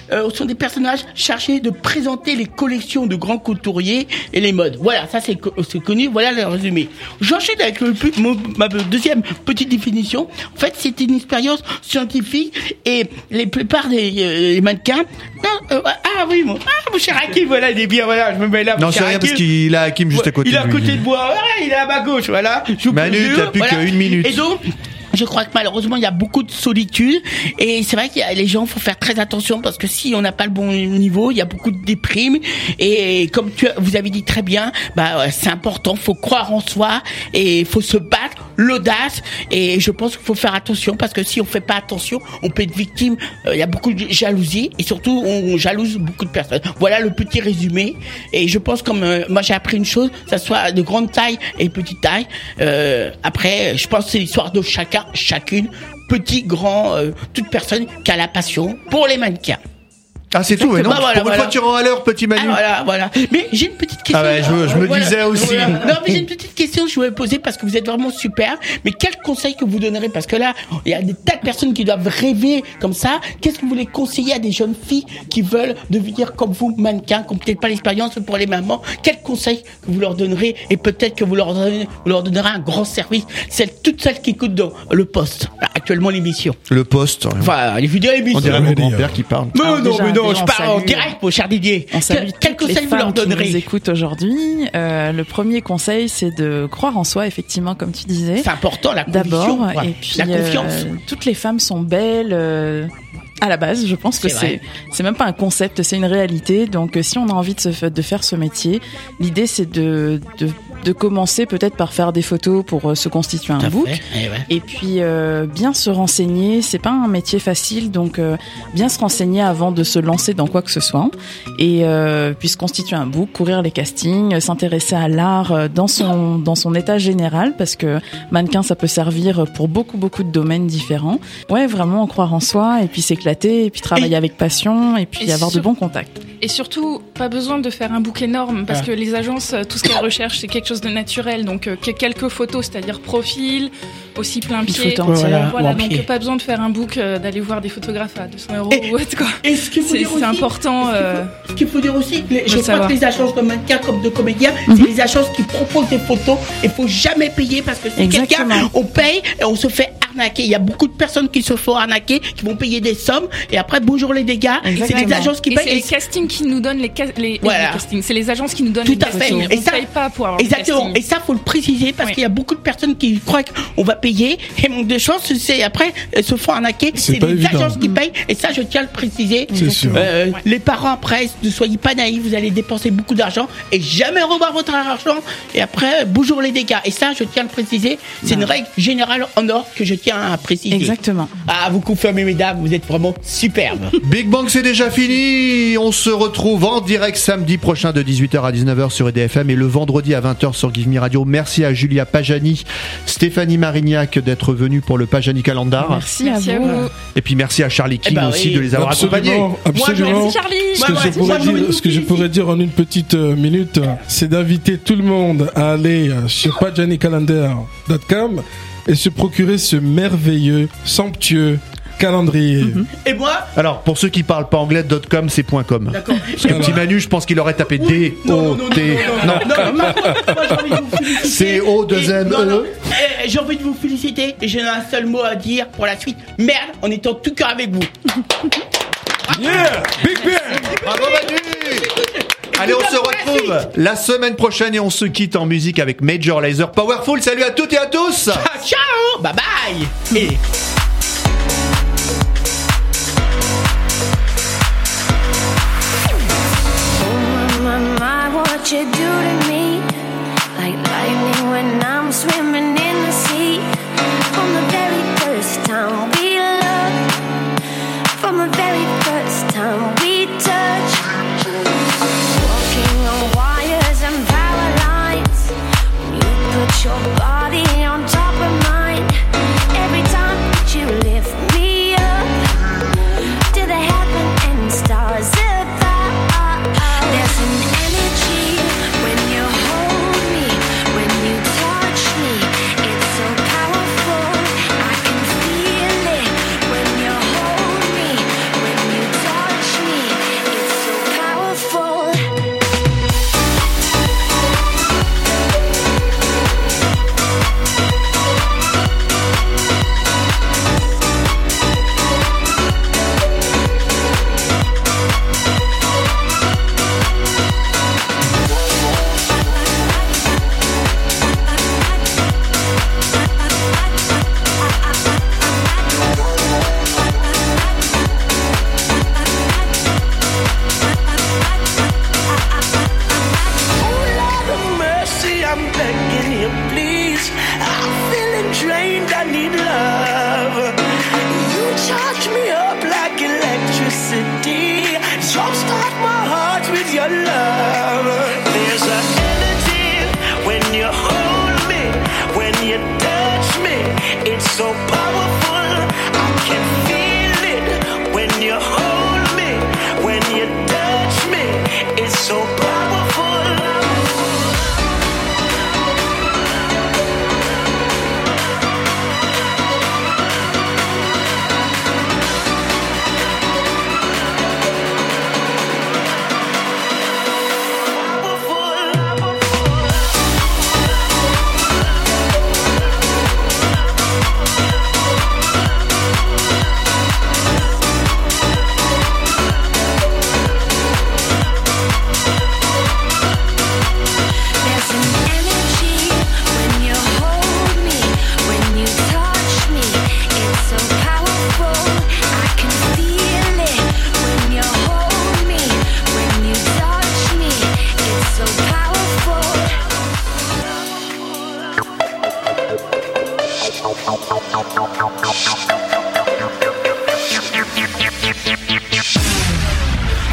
euh, sont des personnages chargés de présenter les collections de grands couturiers et les modes. Voilà, ça c'est, co- c'est connu, voilà le résumé. J'enchaîne avec le, pu- mon- ma deuxième petite définition. En fait, c'est une expérience scientifique et les plupart des euh, les mannequins... Non, euh, ah oui, mon, ah, mon cher Hakim, voilà, il est bien, voilà, je me mets là. Non, mon c'est cher rien Hakim. parce qu'il a Hakim juste à côté Il est de à lui. côté de moi, voilà, il est à ma gauche, voilà. Je vous Manu, jure, t'as plus voilà. qu'une minute. Et donc, je crois que malheureusement il y a beaucoup de solitude et c'est vrai qu'il y a les gens, faut faire très attention parce que si on n'a pas le bon niveau, il y a beaucoup de déprime et comme tu as- vous avez dit très bien, bah ouais, c'est important, faut croire en soi et faut se battre, l'audace et je pense qu'il faut faire attention parce que si on fait pas attention, on peut être victime. Euh, Il y a beaucoup de jalousie et surtout on jalouse beaucoup de personnes. Voilà le petit résumé et je pense comme euh, moi j'ai appris une chose, ça soit de grande taille et petite taille. Euh, après, je pense que c'est l'histoire de chacun, chacune, petit, grand, euh, toute personne qui a la passion pour les mannequins. Ah, c'est tout, mais non, Bah, voilà, pour une voilà. fois tu rends à l'heure, petit Manu. Ah, voilà, voilà. Mais j'ai une petite question. Ah ouais, je- je me disais aussi. Voilà. Non, mais j'ai une petite question que je voulais poser parce que vous êtes vraiment super. Mais quel conseil que vous donnerez? Parce que là, il y a des tas de personnes qui doivent rêver comme ça. Qu'est-ce que vous voulez conseiller à des jeunes filles qui veulent devenir comme vous, mannequins, qui n'ont peut-être pas l'expérience pour les mamans? Quel conseil que vous leur donnerez? Et peut-être que vous leur, donnez- vous leur donnerez un grand service. Celles, toutes celles qui écoutent dans le poste, actuellement l'émission. Le poste. Enfin, les vidéos l'émission. On dirait mon grand-père qui parle. Mais Alors non, déjà- mais non, déjà, je on parle en salue- direct, mon cher Didier. On salue Quel, quel toutes les conseil vous leur femmes qui donnerez? nous écoutent aujourd'hui. Euh, le premier conseil, c'est de croire en soi, effectivement, comme tu disais. C'est important, la D'abord, conviction, ouais. et puis La confiance. euh, toutes les femmes sont belles. euh, à la base, je pense que C'est c'est vrai. c'est même pas un concept, c'est une réalité. Donc, euh, si on a envie de, se, fa- de faire ce métier, l'idée c'est de, de de commencer peut-être par faire des photos pour euh, se constituer un Tout à book. fait. Eh ouais. Et puis euh, bien se renseigner, c'est pas un métier facile, donc euh, bien se renseigner avant de se lancer dans quoi que ce soit. Et euh, puis se constituer un book, courir les castings, euh, s'intéresser à l'art euh, dans son dans son état général, parce que mannequin ça peut servir pour beaucoup beaucoup de domaines différents. Ouais, vraiment croire en soi et puis s'éclater et puis travailler avec passion et puis Et avoir sur- de bons contacts. Et surtout, pas besoin de faire un book énorme parce Ouais. que les agences, euh, tout ce qu'elles recherchent, c'est quelque chose de naturel. Donc, euh, que- quelques photos, c'est-à-dire profil, aussi plein Une pied. photo entière, Voilà, ou voilà, en donc pied. pas besoin de faire un book, euh, d'aller voir des photographes à deux cents euros Et- ou autre, quoi. Et ce qu'il faut C'est dire c'est aussi- important. euh, Ce qu'il faut dire aussi, les- de je crois savoir. que les agences de mannequins comme de comédiens, Mhm. c'est les agences qui proposent des photos et faut jamais payer parce que si quelqu'un, Exactement. on paye et on se fait arnaquer. Il y a beaucoup de personnes qui se font arnaquer, qui vont payer des sommes et après bonjour les dégâts. C'est les Exactement. agences qui Et payent. c'est les castings qui nous donnent les, ca- les, Voilà. les castings. C'est les agences qui nous donnent Tout les à fait. photos. Et On ça- paye pas pour avoir les Exactement. castings. Et ça, faut le préciser parce qu'il y a beaucoup de personnes qui croient qu'on va payer et manque de chance, c'est après elles se font arnaquer. C'est C'est pas les évident. agences qui payent et ça, je tiens à le préciser. C'est sûr. Euh, Les parents après, ne soyez pas naïfs, vous allez dépenser beaucoup d'argent et jamais revoir votre argent et après bonjour les dégâts. Et ça, je tiens à le préciser. C'est une règle générale en or que je tiens à préciser. Exactement. Ah, vous confirmez mesdames, vous êtes vraiment superbes. Big Bang, c'est déjà fini. On se retrouve en direct samedi prochain de dix-huit heures à dix-neuf heures sur E D F M et le vendredi à vingt heures sur Give Me Radio. Merci à Julia Pajani, Stéphanie Marignac d'être venue pour le Pajani Calendar. Merci, Merci à à vous. vous. Et puis merci à Charlie King Eh ben aussi oui. de les avoir accompagnés. Absolument, absolument. Merci Charlie. Ce Ouais, que, ouais, je pourrais moi, j'ai envie de dire, vous ce que je féliciter. pourrais dire en une petite euh, minute, c'est d'inviter tout le monde à aller euh, sur pajani calendar point com et se procurer ce merveilleux, somptueux calendrier. Et moi, Alors, pour ceux qui parlent pas anglais, .com c'est .com. d'accord. Parce que petit Manu, je pense qu'il aurait tapé D O T. Non, non, non, par contre, moi, j'ai envie de vous féliciter. C O deux M E. Et- non, non. Et J'ai envie de vous féliciter et j'ai un seul mot à dire pour la suite. Merde, on est en tout cœur avec vous. Yeah, Big Bang. Bravo Manu. Allez, on se retrouve la semaine prochaine et on se quitte en musique avec Major Lazer Powerful. Salut à toutes et à tous. Ah, ciao, bye bye. Et... Oh my, my, my, what you do to me? Like lightning when I'm swimming in the sea. From the very first time we loved, from the very first time we touched, walking on wires and power lines. You put your body on top of mine. Every time that you There's an energy when you hold me, when you touch me. It's so powerful, I can feel it when you hold me, when you touch me. It's so